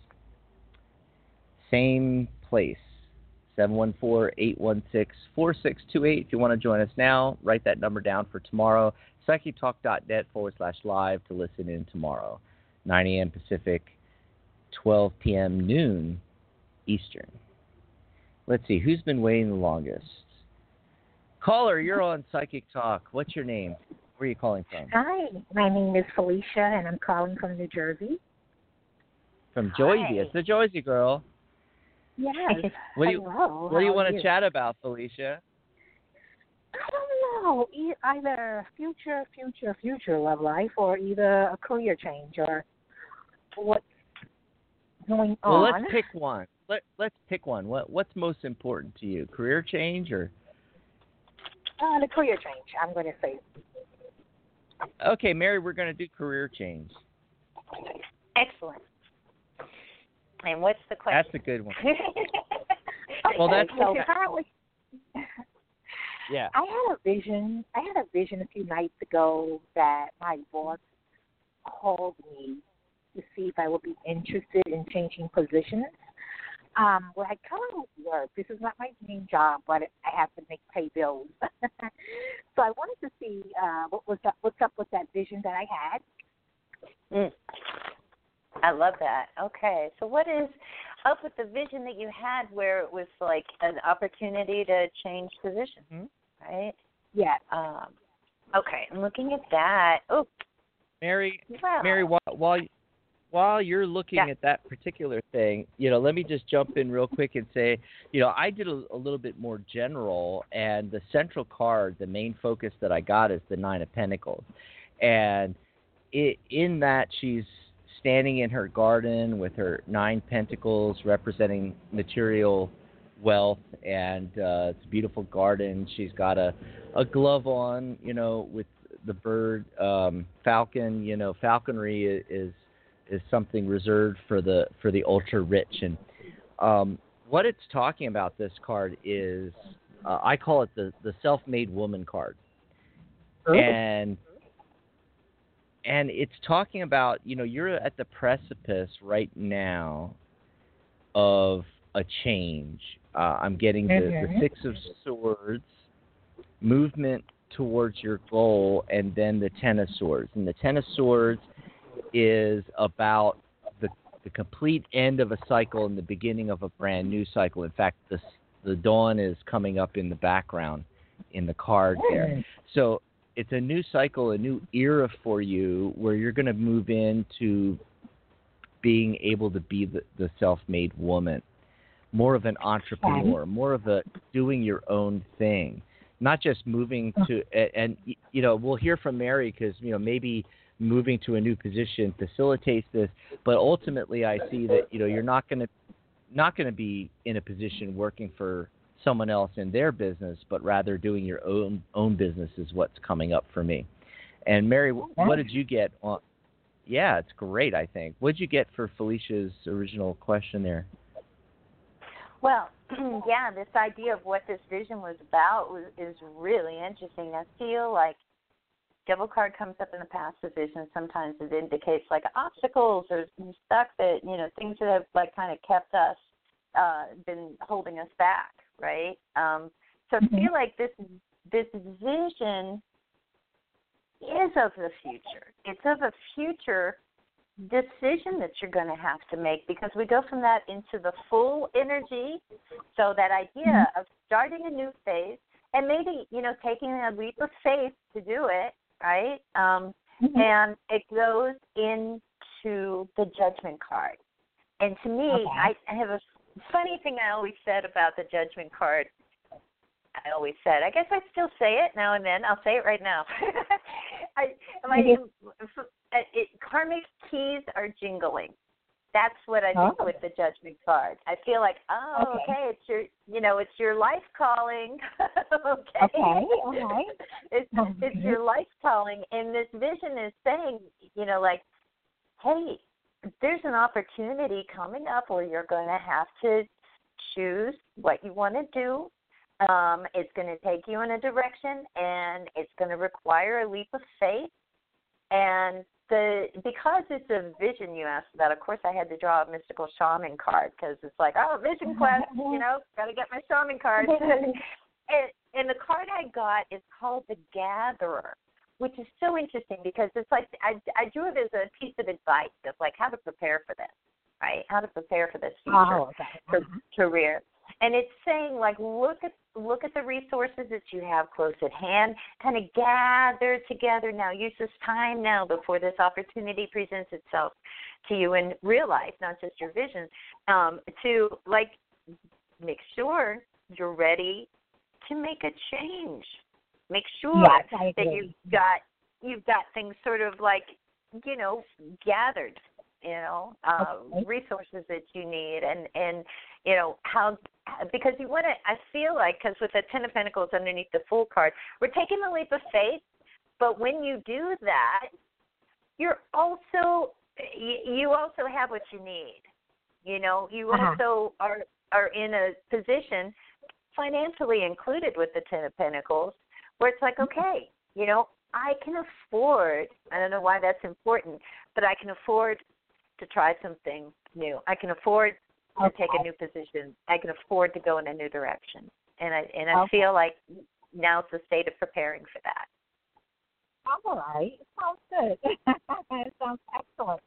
Same place. seven one four, eight one six, four six two eight. If you want to join us now, write that number down for tomorrow. PsycheTalk.net forward slash live to listen in tomorrow. nine a.m. Pacific, twelve p.m. noon Eastern. Let's see, who's been waiting the longest? Caller, you're on Psychic Talk. What's your name? Where are you calling from? Hi, my name is Felicia, and I'm calling from New Jersey. From Jersey. It's the Jersey girl. Yes. What do you Hello. What do you How want are to you? chat about, Felicia? I don't know. E- either future, future, future love life, or either a career change, or what's going Well, on. let's pick one. Let Let's pick one. What What's most important to you? Career change or? Uh, the career change. I'm going to say. Okay, Mary, we're going to do career change. Excellent. And what's the question? That's a good one. Well, that's so okay. currently. Yeah. I had a vision. I had a vision a few nights ago that my boss called me to see if I would be interested in changing positions. Um, well, I currently work. This is not my dream job, but I have to make pay bills. So I wanted to see uh, what was up, what's up with that vision that I had. Mm. I love that. Okay, so what is up with the vision that you had where it was like an opportunity to change position, mm-hmm. right? Yeah. Um, okay, I'm looking at that. Oh, Mary, Well, Mary, while while while you're looking yeah. at that particular thing, you know, let me just jump in real quick and say, you know, I did a, a little bit more general, and the central card, the main focus that I got is the Nine of Pentacles, and it, in that she's standing in her garden with her nine pentacles representing material wealth, and uh, it's a beautiful garden. She's got a, a glove on, you know, with the bird um, falcon. You know, falconry is is something reserved for the for the ultra rich, and um, what it's talking about, this card, is uh, I call it the the self-made woman card, Oh. and and it's talking about, you know, you're at the precipice right now of a change. Uh, I'm getting the, Mm-hmm. the Six of Swords, movement towards your goal, and then the Ten of Swords. And the Ten of Swords is about the the complete end of a cycle and the beginning of a brand new cycle. In fact, the the dawn is coming up in the background in the card there. So it's a new cycle, a new era for you, where you're going to move into being able to be the, the self-made woman, more of an entrepreneur, more of a doing your own thing, not just moving to, and, and you know, we'll hear from Mary because, you know, maybe moving to a new position facilitates this, but ultimately I see that, you know, you're not going to, not going to be in a position working for someone else in their business, but rather doing your own own business is what's coming up for me. And Mary, what did you get on? Yeah, it's great, I think. What did you get for Felicia's original question there? Well, yeah, this idea of what this vision was about was, is really interesting. I feel like Devil card comes up in the past position. Sometimes it indicates like obstacles or stuff that, you know, things that have like kind of kept us, uh, been holding us back, right? Um, so Mm-hmm. I feel like this this vision is of the future. It's of a future decision that you're going to have to make, because we go from that into the full energy. So that idea of starting a new phase and maybe, you know, taking a leap of faith to do it, right? Um, Mm-hmm. and it goes into the Judgment card. And to me, Okay. I, I have a funny thing I always said about the Judgment card. I always said, I guess I still say it now and then. I'll say it right now. I, my, it, karmic keys are jingling. That's what I think Oh. with the Judgment card. I feel like, oh, Okay. okay, it's your, you know, it's your life calling. okay. Okay, all right. It's, Okay. it's your life calling, and this vision is saying, you know, like, hey, there's an opportunity coming up where you're going to have to choose what you want to do. Um, it's going to take you in a direction, and it's going to require a leap of faith. And the because it's a vision you asked about, of course I had to draw a mystical shaman card, because it's like, oh, vision quest, you know, got to get my shaman card. and, and the card I got is called the Gatherer, which is so interesting because it's like I, I drew it as a piece of advice of like how to prepare for this, right? How to prepare for this future Oh, okay. for career. And it's saying, like, look at look at the resources that you have close at hand, kind of gather together now. Use this time now before this opportunity presents itself to you in real life, not just your vision, um, to, like, make sure you're ready to make a change. Make sure Yes, I that agree. you've got, you've got things sort of, like, you know, gathered, you know, uh, Okay. resources that you need, and, and you know, how, because you want to, I feel like, because with the Ten of Pentacles underneath the Fool card, we're taking the leap of faith, but when you do that, you're also, you also have what you need. You know, you Uh-huh. also are, are in a position, financially included with the Ten of Pentacles, where it's like, okay, you know, I can afford, I don't know why that's important, but I can afford to try something new. I can afford to Okay. take a new position. I can afford to go in a new direction. And I and I Okay. feel like now's the state of preparing for that. All right. Sounds good. It sounds excellent.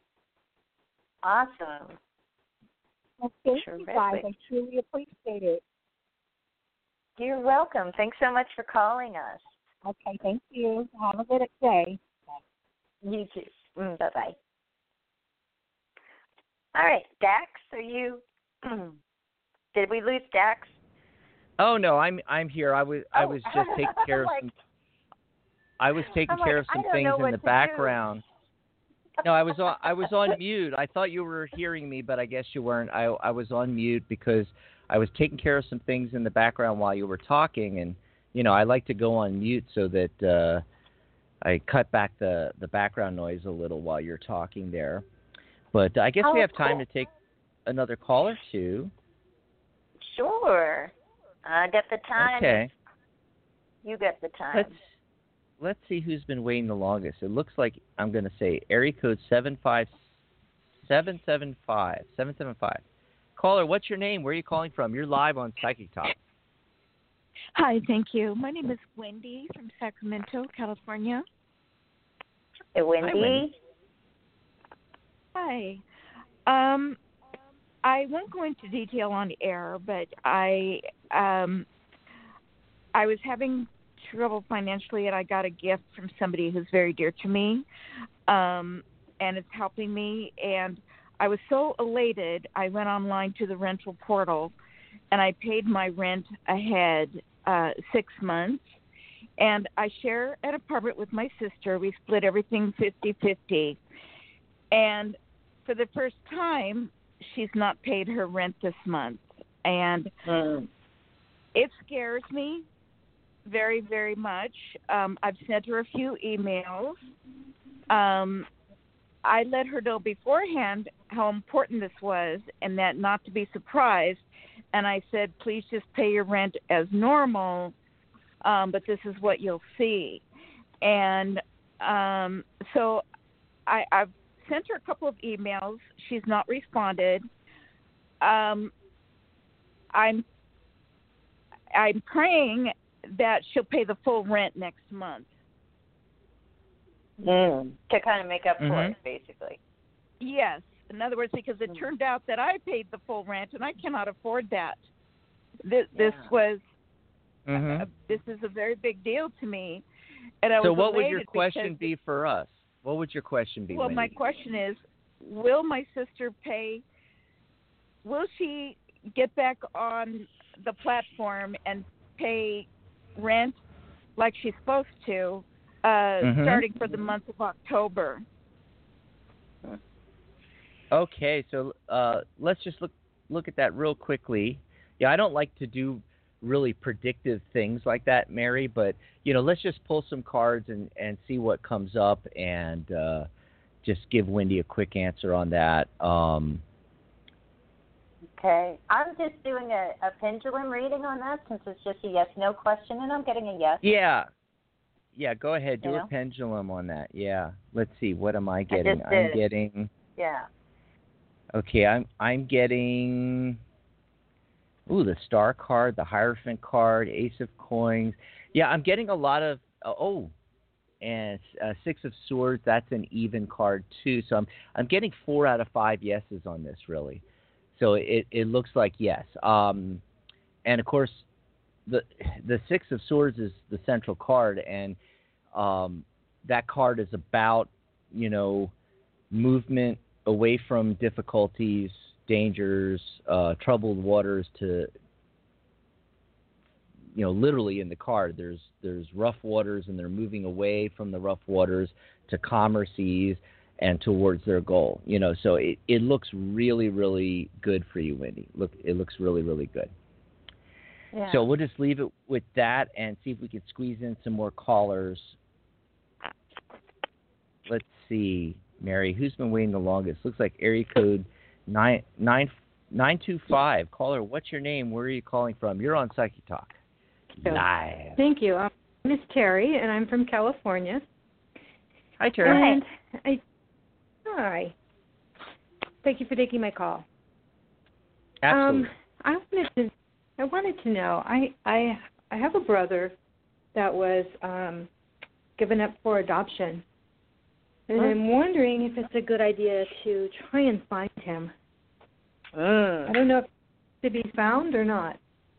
Awesome. Well, thank you guys. Terrific. I truly appreciate it. You're welcome. Thanks so much for calling us. Okay, thank you. Have a good day. You too. Mm, bye-bye. All right, Dax, are you, did we lose Dax? Oh no, I'm I'm here. I was I Oh. was just taking care of like, some. I was taking I'm care like, of some I don't things know in what the to background. do. No, I was on I was on mute. I thought you were hearing me, but I guess you weren't. I I was on mute because I was taking care of some things in the background while you were talking, and you know I like to go on mute so that uh, I cut back the the background noise a little while you're talking there. But I guess Oh, we have time cool. to take another call or two. Sure. I got the time. Okay. You got the time. Let's let's see who's been waiting the longest. It looks like I'm going to say area code seven five seven seven five seven seven five. Caller, what's your name? Where are you calling from? You're live on Psychic Talk. Hi, thank you. My name is Wendy from Sacramento, California. Hey, Wendy. Hi, Wendy. Hi. Um, I won't go into detail on air, but I um, I was having trouble financially, and I got a gift from somebody who's very dear to me, um, and it's helping me. And I was so elated, I went online to the rental portal, and I paid my rent ahead uh, six months. And I share an apartment with my sister. We split everything fifty-fifty. And for the first time, she's not paid her rent this month. And Mm. it scares me very, very much. Um, I've sent her a few emails. Um, I let her know beforehand how important this was and that not to be surprised. And I said, please just pay your rent as normal, um, but this is what you'll see. And um, so I, I've sent her a couple of emails. She's not responded. Um, I'm I'm praying that she'll pay the full rent next month. Mm. To kind of make up for Mhm. it, basically. Yes. In other words, because it turned out that I paid the full rent, and I cannot afford that. This, this Yeah. was Mm-hmm. uh, this is a very big deal to me, and I So was what would your elated question because- be for us? What would your question be, Well, Wendy? my question is, will my sister pay? Will she get back on the platform and pay rent like she's supposed to, uh, Mhm. starting for the month of October? Okay, so uh, let's just look look at that real quickly. Yeah, I don't like to do really predictive things like that, Mary, but you know, let's just pull some cards and, and see what comes up, and uh, just give Wendy a quick answer on that. Um, Okay. I'm just doing a, a pendulum reading on that since it's just a yes-no question, and I'm getting a yes. yeah, yeah. Go ahead, do You a know? pendulum on that. Yeah. Let's see. What am I I getting? just I'm did. getting. Yeah. Okay, I'm I'm getting. Ooh, the Star card, the Hierophant card, Ace of Coins. Yeah, I'm getting a lot of. Uh, oh, and uh, Six of Swords. That's an even card too. So I'm I'm getting four out of five yeses on this, really. So it it looks like yes. Um, and of course, the the Six of Swords is the central card, and um, that card is about, you know, movement away from difficulties, dangers, uh, troubled waters to, you know, literally in the card, there's there's rough waters, and they're moving away from the rough waters to calmer seas and towards their goal. You know, so it, it looks really, really good for you, Wendy. Look, it looks really, really good. Yeah. So we'll just leave it with that and see if we can squeeze in some more callers. Let's see, Mary, who's been waiting the longest? Looks like area code nine nine nine two five. Caller, what's your name? Where are you calling from? You're on Psychic Talk. Live. Thank you. Um, my name is Terry, and I'm from California. Hi, Terry. And I, hi. Thank you for taking my call. Absolutely. Um, I wanted to, I wanted to know. I, I, I have a brother that was um, given up for adoption, and Huh? I'm wondering if it's a good idea to try and find him. Mm. I don't know if to be found or not.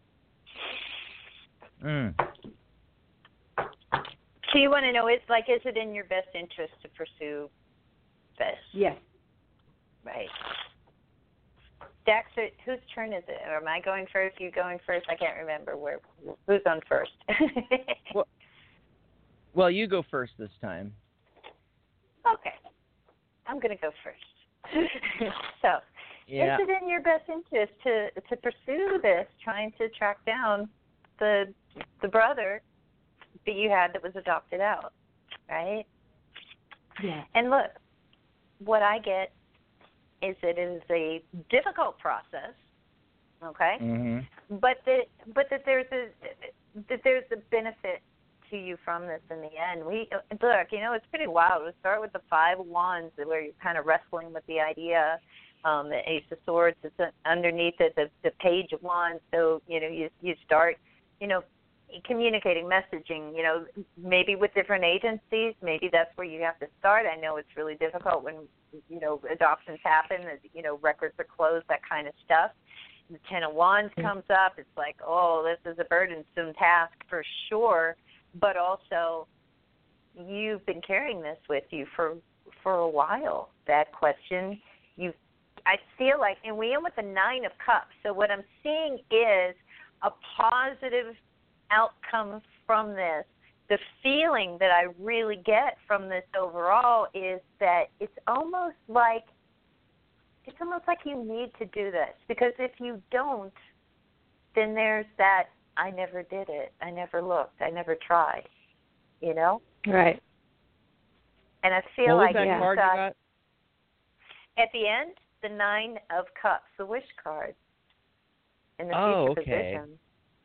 Mm. So you want to know, is like, is it in your best interest to pursue Fish. Yes. Right. Dax, whose turn is it? Or am I going first? You going first? I can't remember where. Who's on first? well, well, you go first this time. Okay. I'm going to go first. so, yeah. is it in your best interest to to pursue this, trying to track down the the brother that you had that was adopted out, right? Yeah. And look, what I get is it is a difficult process, okay? Mm-hmm. But that but that there's a that there's a benefit to you from this in the end. We look, you know, it's pretty wild. We start with the Five of Wands, where you're kind of wrestling with the idea. Um, the Ace of Swords is underneath it, the, the Page of Wands. So you know, you you start, you know, communicating, messaging. You know, maybe with different agencies. Maybe that's where you have to start. I know it's really difficult when you know adoptions happen. You know, records are closed, that kind of stuff. The Ten of Wands comes up. It's like, oh, this is a burdensome task for sure. But also, you've been carrying this with you for for a while. That question, you, I feel like, and we end with the Nine of Cups. So what I'm seeing is a positive outcome from this. The feeling that I really get from this overall is that it's almost like it's almost like you need to do this, because if you don't, then there's that. I never did it. I never looked. I never tried. You know? Right. And I feel what was like that you card got, you got? at the end, the Nine of Cups, the wish card in the Oh, future okay. position.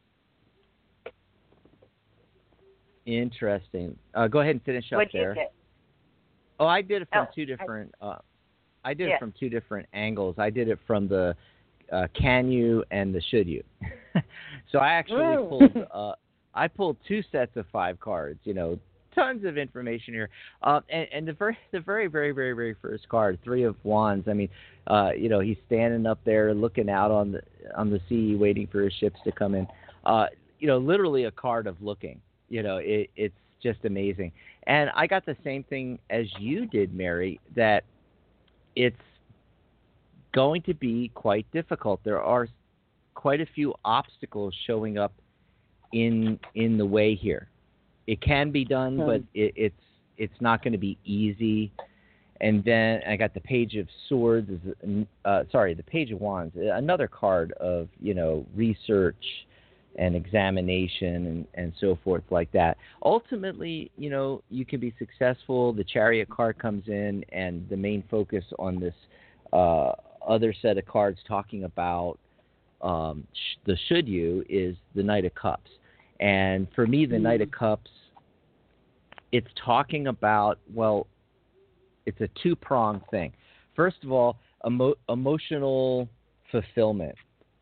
Interesting. Uh, go ahead and finish up What'd there. you get? Oh, I did it from Oh, two different. I, uh, I did yeah. it from two different angles. I did it from the uh, can you and the should you. So I actually Mm. pulled. Uh, I pulled two sets of five cards. You know, tons of information here. Uh, and, and the very, the very, very, very, very first card, Three of Wands. I mean, uh, you know, he's standing up there looking out on the on the sea, waiting for his ships to come in. Uh, you know, literally a card of looking. You know, it, it's just amazing. And I got the same thing as you did, Mary, that it's going to be quite difficult. There are quite a few obstacles showing up in in the way here. It can be done, but it, it's it's not going to be easy. And then I got the Page of Swords, uh, sorry, the Page of Wands, another card of, you know, research and examination and, and so forth like that. Ultimately, you know, you can be successful. The Chariot card comes in, and the main focus on this uh, other set of cards talking about um, sh- the should you is the Knight of Cups. And for me, the mm. Knight of Cups, it's talking about, well, it's a two-pronged thing. First of all, emo- emotional fulfillment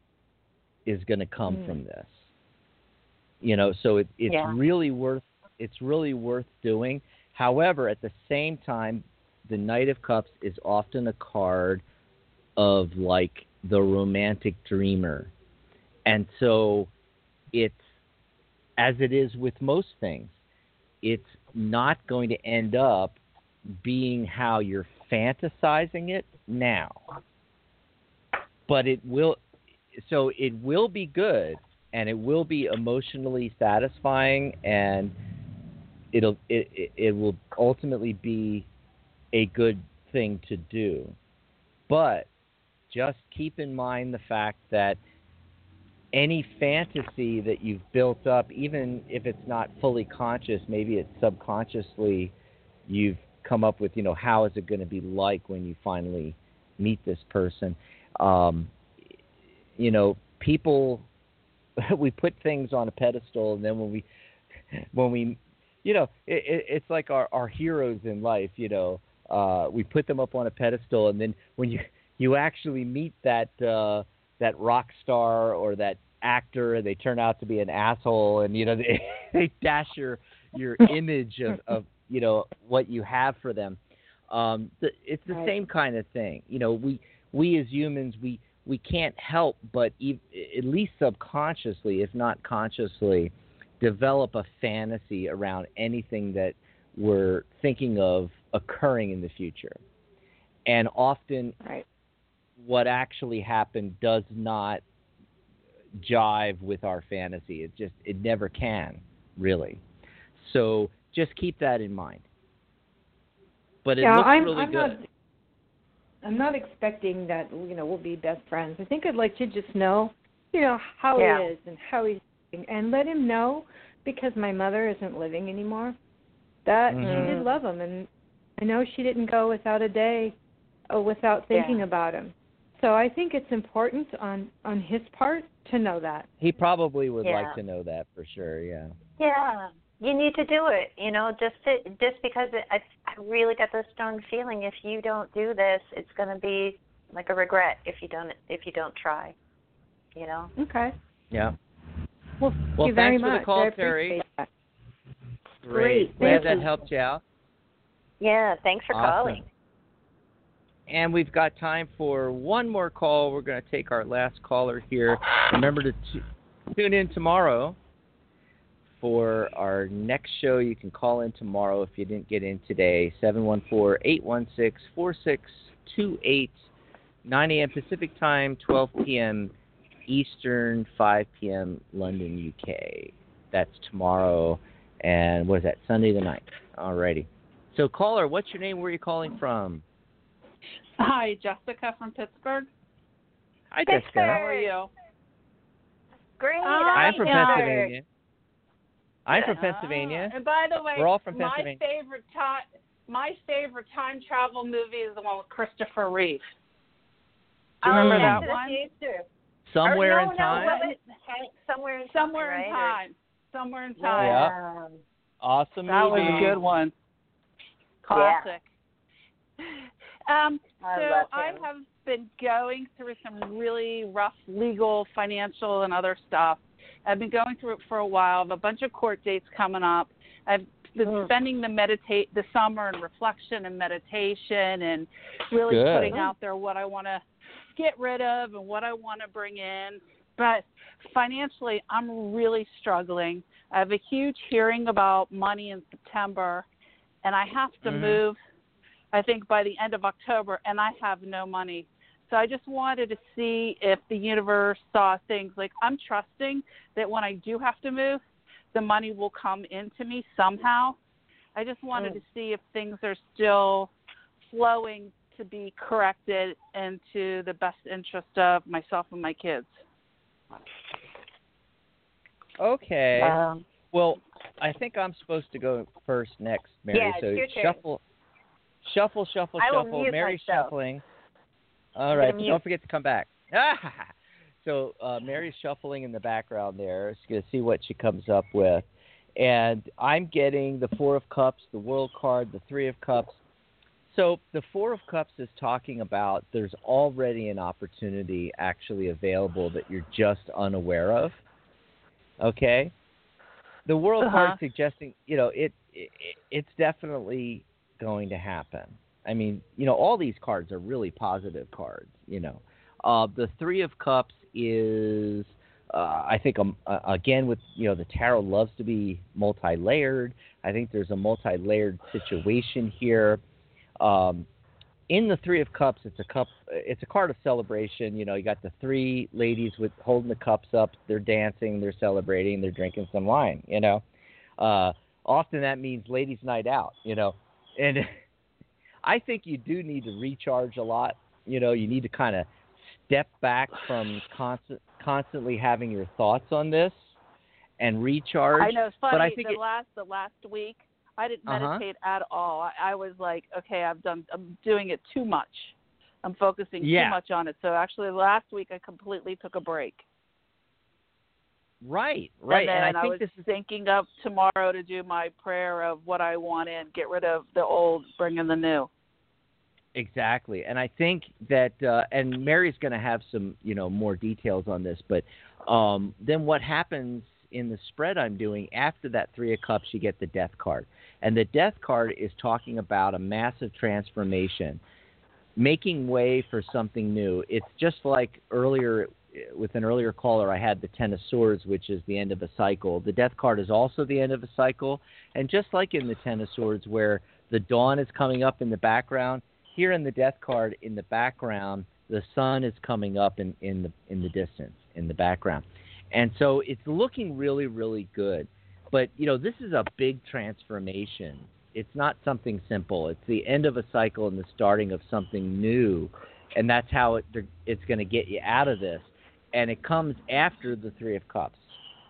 is going to come mm. from this. You know, so it, it's yeah. really worth it's really worth doing. However, at the same time, the Knight of Cups is often a card of like the romantic dreamer. And so it's, as it is with most things, it's not going to end up being how you're fantasizing it now. But it will, so it will be good, and it will be emotionally satisfying, and it'll it, it, it will ultimately be a good thing to do. But just keep in mind the fact that any fantasy that you've built up, even if it's not fully conscious, maybe it's subconsciously, you've come up with, you know, how is it going to be like when you finally meet this person? Um, you know, people, we put things on a pedestal, and then when we, when we, you know, it, it, it's like our, our heroes in life, you know, uh, we put them up on a pedestal, and then when you, you actually meet that, uh, that rock star or that actor, they turn out to be an asshole, and, you know, they, they dash your, your image of, of, you know, what you have for them. Um, the, it's the right. same kind of thing. You know, we, we as humans, we, we can't help but ev- at least subconsciously, if not consciously, develop a fantasy around anything that we're thinking of occurring in the future. And often Right. what actually happened does not jive with our fantasy. It just, it never can, really. So just keep that in mind. But it yeah, looks I'm, really I'm good. Not, I'm not expecting that, you know, we'll be best friends. I think I'd like to just know, you know, how Yeah. he is and how he's doing, and let him know, because my mother isn't living anymore, that Mhm. she did love him, and I know she didn't go without a day or without thinking Yeah. about him. So I think it's important on, on his part to know that. He probably would Yeah. like to know that for sure, yeah. Yeah, you need to do it. You know, just to, just because it, I I really got this strong feeling if you don't do this, it's going to be like a regret if you don't if you don't try. You know. Okay. Yeah. Well, thank Well, you very thanks for the much. call, I Terry. appreciate that. Great. Great. Glad Thank that you. helped you out. Yeah. Thanks for Awesome. calling. And we've got time for one more call. We're going to take our last caller here. Remember to t- tune in tomorrow for our next show. You can call in tomorrow if you didn't get in today. seven one four, eight one six, four six two eight, nine a.m. Pacific Time, twelve p.m. Eastern, five p.m. London, U K. That's tomorrow. And what is that? Sunday the ninth. Alrighty. So caller, what's your name? Where are you calling from? Hi, Jessica from Pittsburgh. Hi, Pittsburgh. Jessica. How are you? Great. I'm I'm from Yeah. Pennsylvania. I'm from Pennsylvania. Uh, and by the way, We're all from my Pennsylvania. favorite time, my favorite time travel movie is the one with Christopher Reeve. Do you Oh, remember Back that to the one? Future. Somewhere Or no, in no, time. what was it? Hank- Somewhere in Somewhere time, in right? time. Somewhere in Or- time. Yeah. Awesome That movie. was a good one. Classic. Um, I so love I him. have been going through some really rough legal, financial, and other stuff. I've been going through it for a while. I have a bunch of court dates coming up. I've been Mm. spending the meditate the summer in reflection and meditation and really Good. putting out there what I want to get rid of and what I want to bring in. But financially, I'm really struggling. I have a huge hearing about money in September, and I have to Mhm. move, I think, by the end of October, and I have no money. So I just wanted to see if the universe saw things like I'm trusting that when I do have to move, the money will come into me somehow. I just wanted Mm. to see if things are still flowing to be corrected into the best interest of myself and my kids. Okay. Um, Well, I think I'm supposed to go first next, Mary. Yeah, it's so your turn. shuffle, shuffle, shuffle, I will shuffle. mute Mary's myself. shuffling. All I'm right, gonna but mute. don't forget to come back. So uh, Mary's shuffling in the background there. She's going to see what she comes up with. And I'm getting the Four of Cups, the World card, the Three of Cups. So the Four of Cups is talking about there's already an opportunity actually available that you're just unaware of. Okay? The World Uh-huh. card suggesting, you know, it, it it's definitely going to happen. I mean, you know, all these cards are really positive cards, you know. Uh, the Three of Cups is, uh, I think, um, uh, again, with, you know, the tarot loves to be multi-layered. I think there's a multi-layered situation here. Um, in the Three of Cups, it's a cup. It's a card of celebration. You know, you got the three ladies with holding the cups up. They're dancing, they're celebrating, they're drinking some wine. You know, uh, often that means ladies' night out. You know, and I think you do need to recharge a lot. You know, you need to kind of step back from constant, constantly having your thoughts on this and recharge. I know it's funny. but I think the it, last the last week, I didn't Uh-huh. meditate at all. I, I was like, okay, I've done. I'm doing it too much. I'm focusing Yeah. too much on it. So actually, last week I completely took a break. right, right, And then and I think was this is thinking of tomorrow to do my prayer of what I want in, get rid of the old, bring in the new. exactly, and I think that, uh, and Mary's going to have some, you know, more details on this, but um, then what happens in the spread I'm doing after that Three of Cups, you get the Death card, and the Death card is talking about a massive transformation, making way for something new. It's just like earlier with an earlier caller, I had the Ten of Swords, which is the end of a cycle. The Death card is also the end of a cycle, and just like in the Ten of Swords, where the dawn is coming up in the background, here in the death card in the background, the sun is coming up in, in the in the distance in the background, and so it's looking really really good. But you know, this is a big transformation. It's not something simple. It's the end of a cycle and the starting of something new, and that's how it it's going to get you out of this. And it comes after the Three of Cups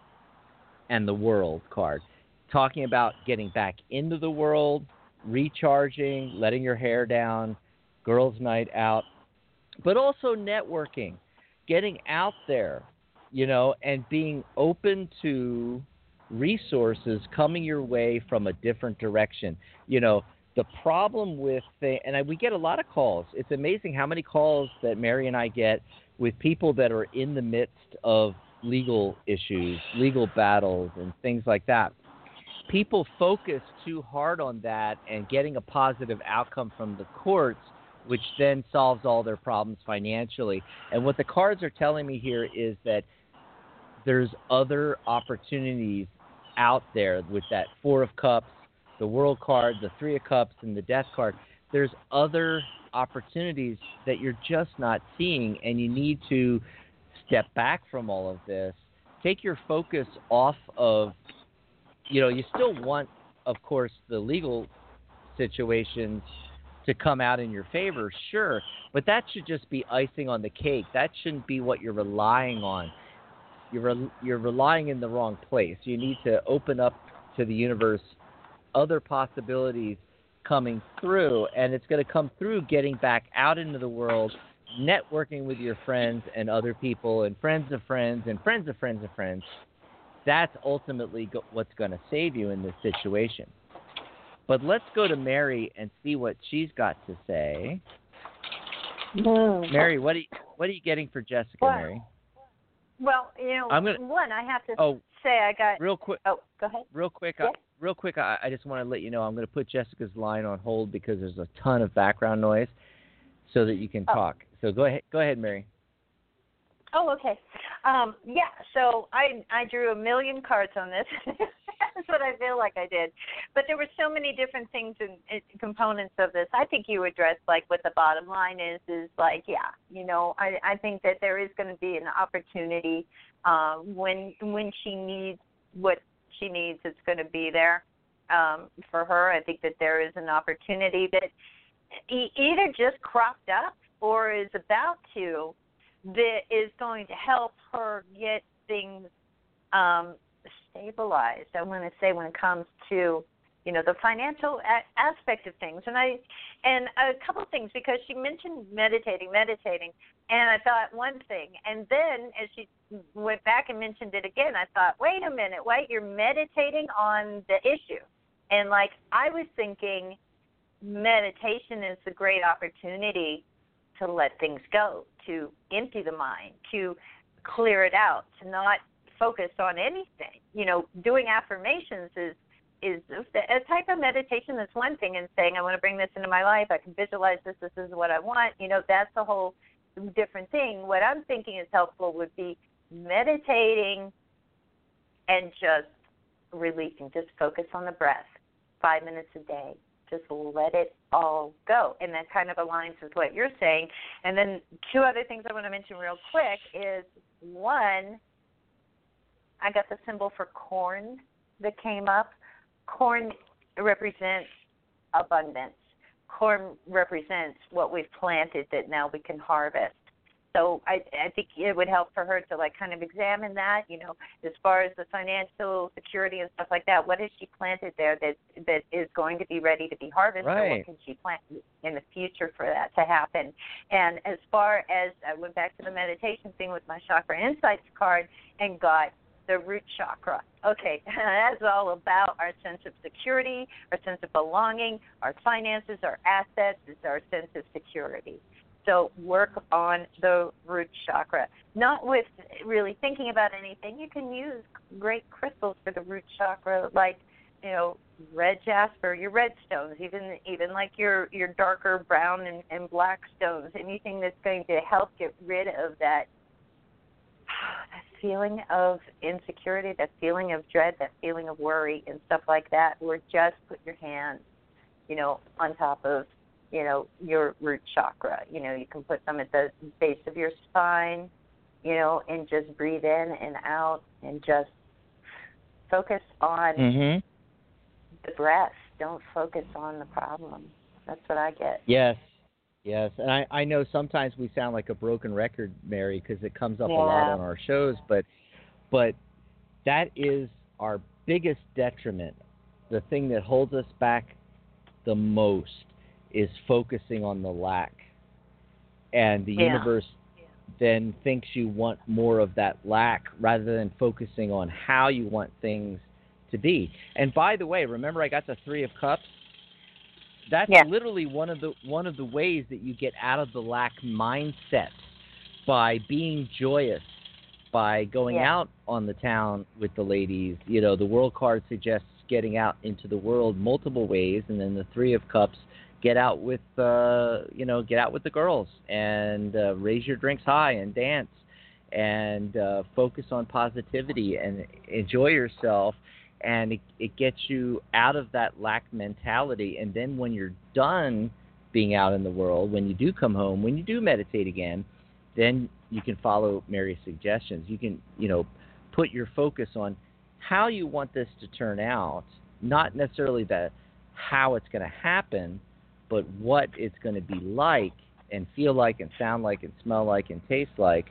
and the World card, talking about getting back into the world, recharging, letting your hair down, girls' night out, but also networking, getting out there, you know, and being open to resources coming your way from a different direction. You know, the problem with the, and I, we get a lot of calls. It's amazing how many calls that Mary and I get with people that are in the midst of legal issues, legal battles, and things like that. People focus too hard on that and getting a positive outcome from the courts, which then solves all their problems financially. And what the cards are telling me here is that there's other opportunities out there with that Four of Cups, the World card, the Three of Cups, and the Death card. There's other opportunities that you're just not seeing, and you need to step back from all of this. Take your focus off of, you know, you still want, of course, the legal situations to come out in your favor, sure, but that should just be icing on the cake. That shouldn't be what you're relying on. You're re- you're relying in the wrong place. You need to open up to the universe other possibilities coming through, and it's going to come through getting back out into the world, networking with your friends and other people and friends of friends and friends of friends of friends. That's ultimately go- what's going to save you in this situation. But let's go to Mary and see what she's got to say. No. Mary, what are you, what are you getting for Jessica, Well, Mary? Well, you know, I'm gonna, one, I have to oh, say I got. Real quick. Oh, go ahead. Real quick. Yeah. I, real quick. I, I just want to let you know I'm going to put Jessica's line on hold because there's a ton of background noise, so that you can Oh. talk. So go ahead. Go ahead, Mary. Oh, okay. Um, yeah. So I I drew a million cards on this. That's what I feel like I did. But there were so many different things and components of this. I think you addressed like what the bottom line is. Is like, yeah, you know, I I think that there is going to be an opportunity uh, when when she needs what she needs. It's going to be there um, for her. I think that there is an opportunity that e- either just cropped up or is about to, that is going to help her get things um, stabilized. I want to say when it comes to, you know, the financial a- aspect of things, and I, and a couple of things, because she mentioned meditating, meditating, and I thought one thing, and then as she went back and mentioned it again, I thought, wait a minute, wait, you're meditating on the issue, and like I was thinking, meditation is a great opportunity to let things go, to empty the mind, to clear it out, to not focus on anything. You know, doing affirmations is is a type of meditation. That's one thing, and saying, I want to bring this into my life, I can visualize this, this is what I want, you know, that's a whole different thing. What I'm thinking is helpful would be meditating and just releasing, just focus on the breath, five minutes a day. Just let it all go. And that kind of aligns with what you're saying. And then two other things I want to mention real quick is, one, I got the symbol for corn that came up. Corn represents abundance. Corn represents what we've planted that now we can harvest. So I, I think it would help for her to like kind of examine that, you know, as far as the financial security and stuff like that. What has she planted there that that is going to be ready to be harvested? Right. Or what can she plant in the future for that to happen? And as far as I went back to the meditation thing with my Chakra Insights card and got the root chakra. Okay, that's all about our sense of security, our sense of belonging, our finances, our assets, it's our sense of security. So work on the root chakra. Not with really thinking about anything. You can use great crystals for the root chakra, like, you know, red jasper, your red stones, even even like your, your darker brown and, and black stones, anything that's going to help get rid of that, that feeling of insecurity, that feeling of dread, that feeling of worry and stuff like that, or just put your hands, you know, on top of you know, your root chakra. You know, you can put them at the base of your spine, you know, and just breathe in and out and just focus on mm-hmm. the breath. Don't focus on the problem. That's what I get. Yes. Yes, and I, I know sometimes we sound like a broken record, Mary, because it comes up yeah. a lot on our shows, but but that is our biggest detriment. The thing that holds us back the most is focusing on the lack. And the yeah. universe then thinks you want more of that lack rather than focusing on how you want things to be. And by the way, remember I got the Three of Cups? That's yeah. literally one of the one of the ways that you get out of the lack mindset, by being joyous, by going yeah. out on the town with the ladies. You know, the World card suggests getting out into the world multiple ways, and then the Three of Cups, get out with uh, you know, get out with the girls and uh, raise your drinks high and dance and uh, focus on positivity and enjoy yourself. And it, it gets you out of that lack mentality. And then when you're done being out in the world, when you do come home, when you do meditate again, then you can follow Mary's suggestions. You can, you know, put your focus on how you want this to turn out, not necessarily the how it's going to happen, but what it's going to be like and feel like and sound like and smell like and taste like.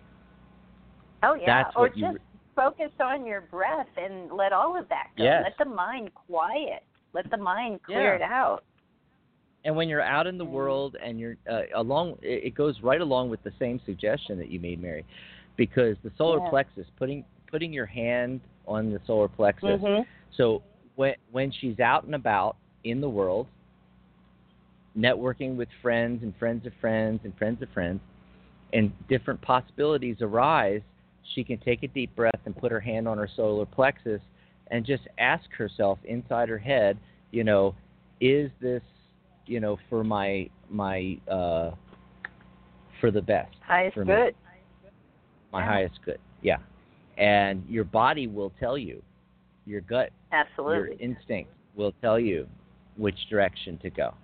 Oh, yeah. That's or what just you... focus on your breath and let all of that go. Yes. Let the mind quiet. Let the mind clear Yeah. it out. And when you're out in the world and you're uh, along, it goes right along with the same suggestion that you made, Mary, because the solar yeah. plexus, putting putting your hand on the solar plexus. Mm-hmm. So when when she's out and about in the world, networking with friends and friends of friends and friends of friends, and different possibilities arise, she can take a deep breath and put her hand on her solar plexus and just ask herself inside her head, you know, is this, you know, for my my uh, for the best, highest for good, me. my yeah. highest good, yeah. And your body will tell you, your gut, absolutely, your instinct will tell you which direction to go.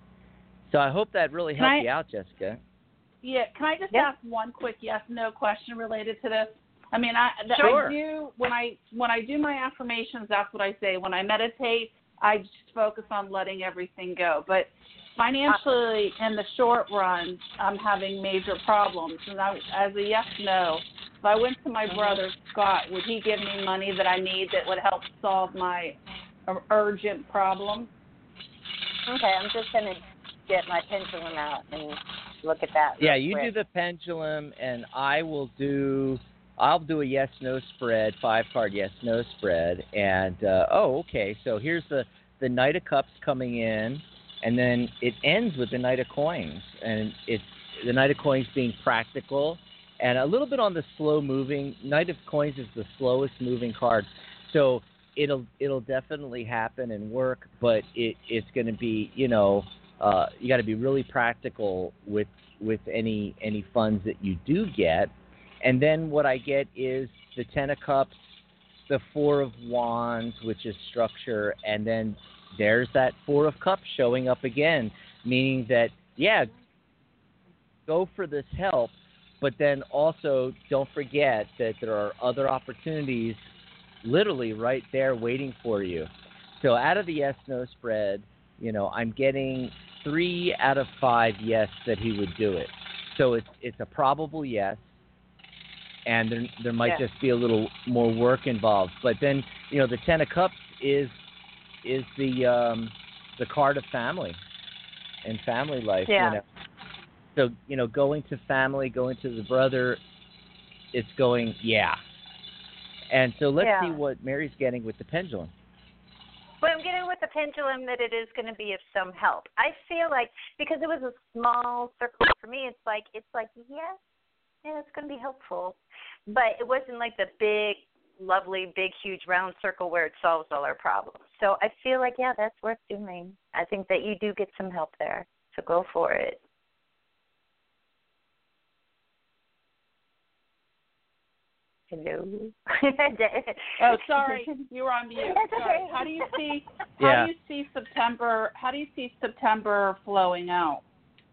So I hope that really helped I, you out, Jessica. Yeah, can I just yeah. ask one quick yes/no question related to this? I mean, I, sure. I do when I when I do my affirmations, that's what I say. When I meditate, I just focus on letting everything go. But financially, in the short run, I'm having major problems. And I, as a yes/no, if I went to my brother Scott, would he give me money that I need that would help solve my urgent problem? Okay, I'm just gonna get my pendulum out and look at that. Yeah, you quick. do the pendulum, and I will do. I'll do a yes/no spread, five card yes/no spread, and uh, oh, okay. So here's the the Knight of Cups coming in, and then it ends with the Knight of Coins, and it's the Knight of Coins being practical and a little bit on the slow moving. Knight of Coins is the slowest moving card, so it'll it'll definitely happen and work, but it it's going to be, you know. Uh, you got to be really practical with with any any funds that you do get. And then what I get is the Ten of Cups, the Four of Wands, which is structure, and then there's that Four of Cups showing up again, meaning that, yeah, go for this help, but then also don't forget that there are other opportunities literally right there waiting for you. So out of the yes/no spread, you know, I'm getting three out of five yes that he would do it. So it's it's a probable yes, and there there might yeah. just be a little more work involved. But then, you know, the Ten of Cups is is the um, the card of family and family life. Yeah. You know? So, you know, going to family, going to the brother, it's going, yeah. And so let's yeah. see what Mary's getting with the pendulum. Well, I'm getting with the pendulum that it is going to be of some help. I feel like because it was a small circle for me, it's like it's like yes, yeah, it's going to be helpful, but it wasn't like the big, lovely, big, huge round circle where it solves all our problems. So I feel like yeah, that's worth doing. I think that you do get some help there, so go for it. Hello. Oh, sorry, you were on mute. That's Sorry. okay. How do you see? How Yeah. do you see September? How do you see September flowing out?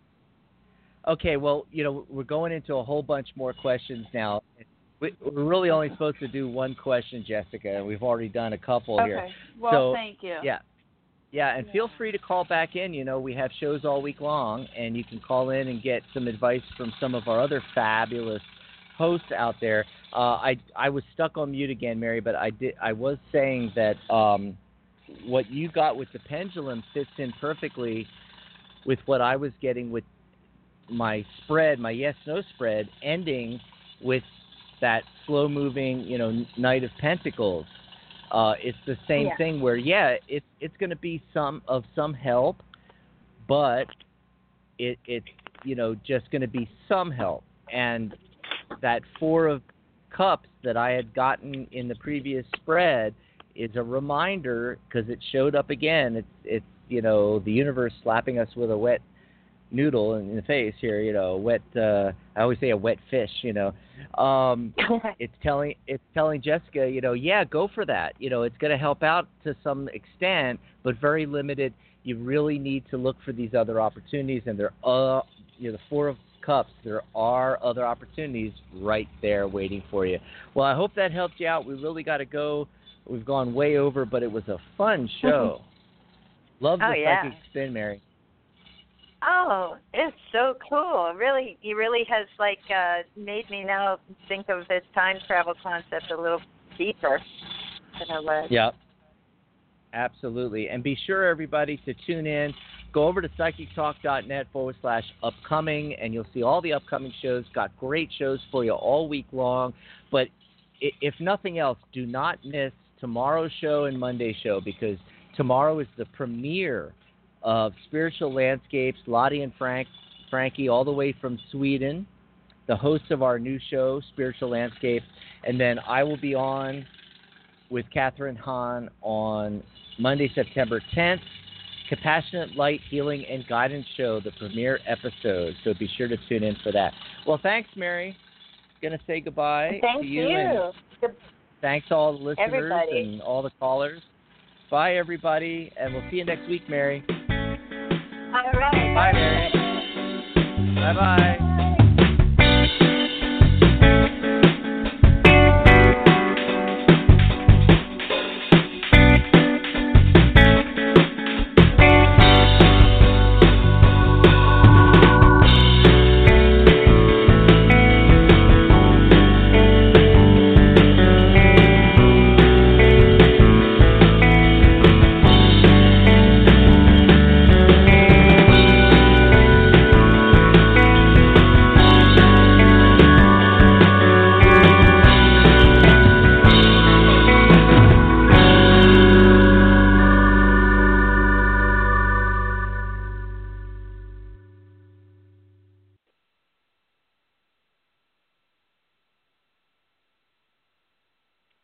Okay, well, you know, we're going into a whole bunch more questions now. We, we're really only supposed to do one question, Jessica, and we've already done a couple Okay. here. Well, so, thank you. Yeah. Yeah, and feel free to call back in. You know, we have shows all week long, and you can call in and get some advice from some of our other fabulous hosts out there. Uh, I I was stuck on mute again, Mary, but I did I was saying that um, what you got with the pendulum fits in perfectly with what I was getting with my spread, my yes-no spread, ending with that slow-moving, you know, Knight of Pentacles. Uh, it's the same Yeah. thing where, yeah, it, it's going to be some of some help, but it it's, you know, just going to be some help. And that Four of Cups that I had gotten in the previous spread is a reminder, because it showed up again. It's, it's, you know, the universe slapping us with a wet noodle in the face here, you know, wet, uh, I always say a wet fish, you know. Um, it's telling it's telling Jessica, you know, yeah, go for that. You know, it's going to help out to some extent, but very limited. You really need to look for these other opportunities, and there are, you know, the Four of Cups, there are other opportunities right there waiting for you. Well, I hope that helped you out. We really got to go. We've gone way over, but it was a fun show. Love the Oh, yeah. psychic spin, Mary. Oh, it's so cool. Really, he really has like uh, made me now think of this time travel concept a little deeper than I was. Yep. Absolutely. And be sure, everybody, to tune in. Go over to psychictalk.net forward slash upcoming, and you'll see all the upcoming shows. Got great shows for you all week long. But if nothing else, do not miss tomorrow's show and Monday's show, because tomorrow is the premiere of Spiritual Landscapes, Lottie and Frank, Frankie, all the way from Sweden, the hosts of our new show, Spiritual Landscapes. And then I will be on with Catherine Hahn on Monday, September tenth, Compassionate Light, Healing, and Guidance Show, the premiere episode. So be sure to tune in for that. Well, thanks, Mary. Going to say goodbye Thank to you. you. And thanks to all the listeners Everybody. and all the callers. Bye, everybody, and we'll see you next week, Mary. All right. Bye, Mary. Bye-bye.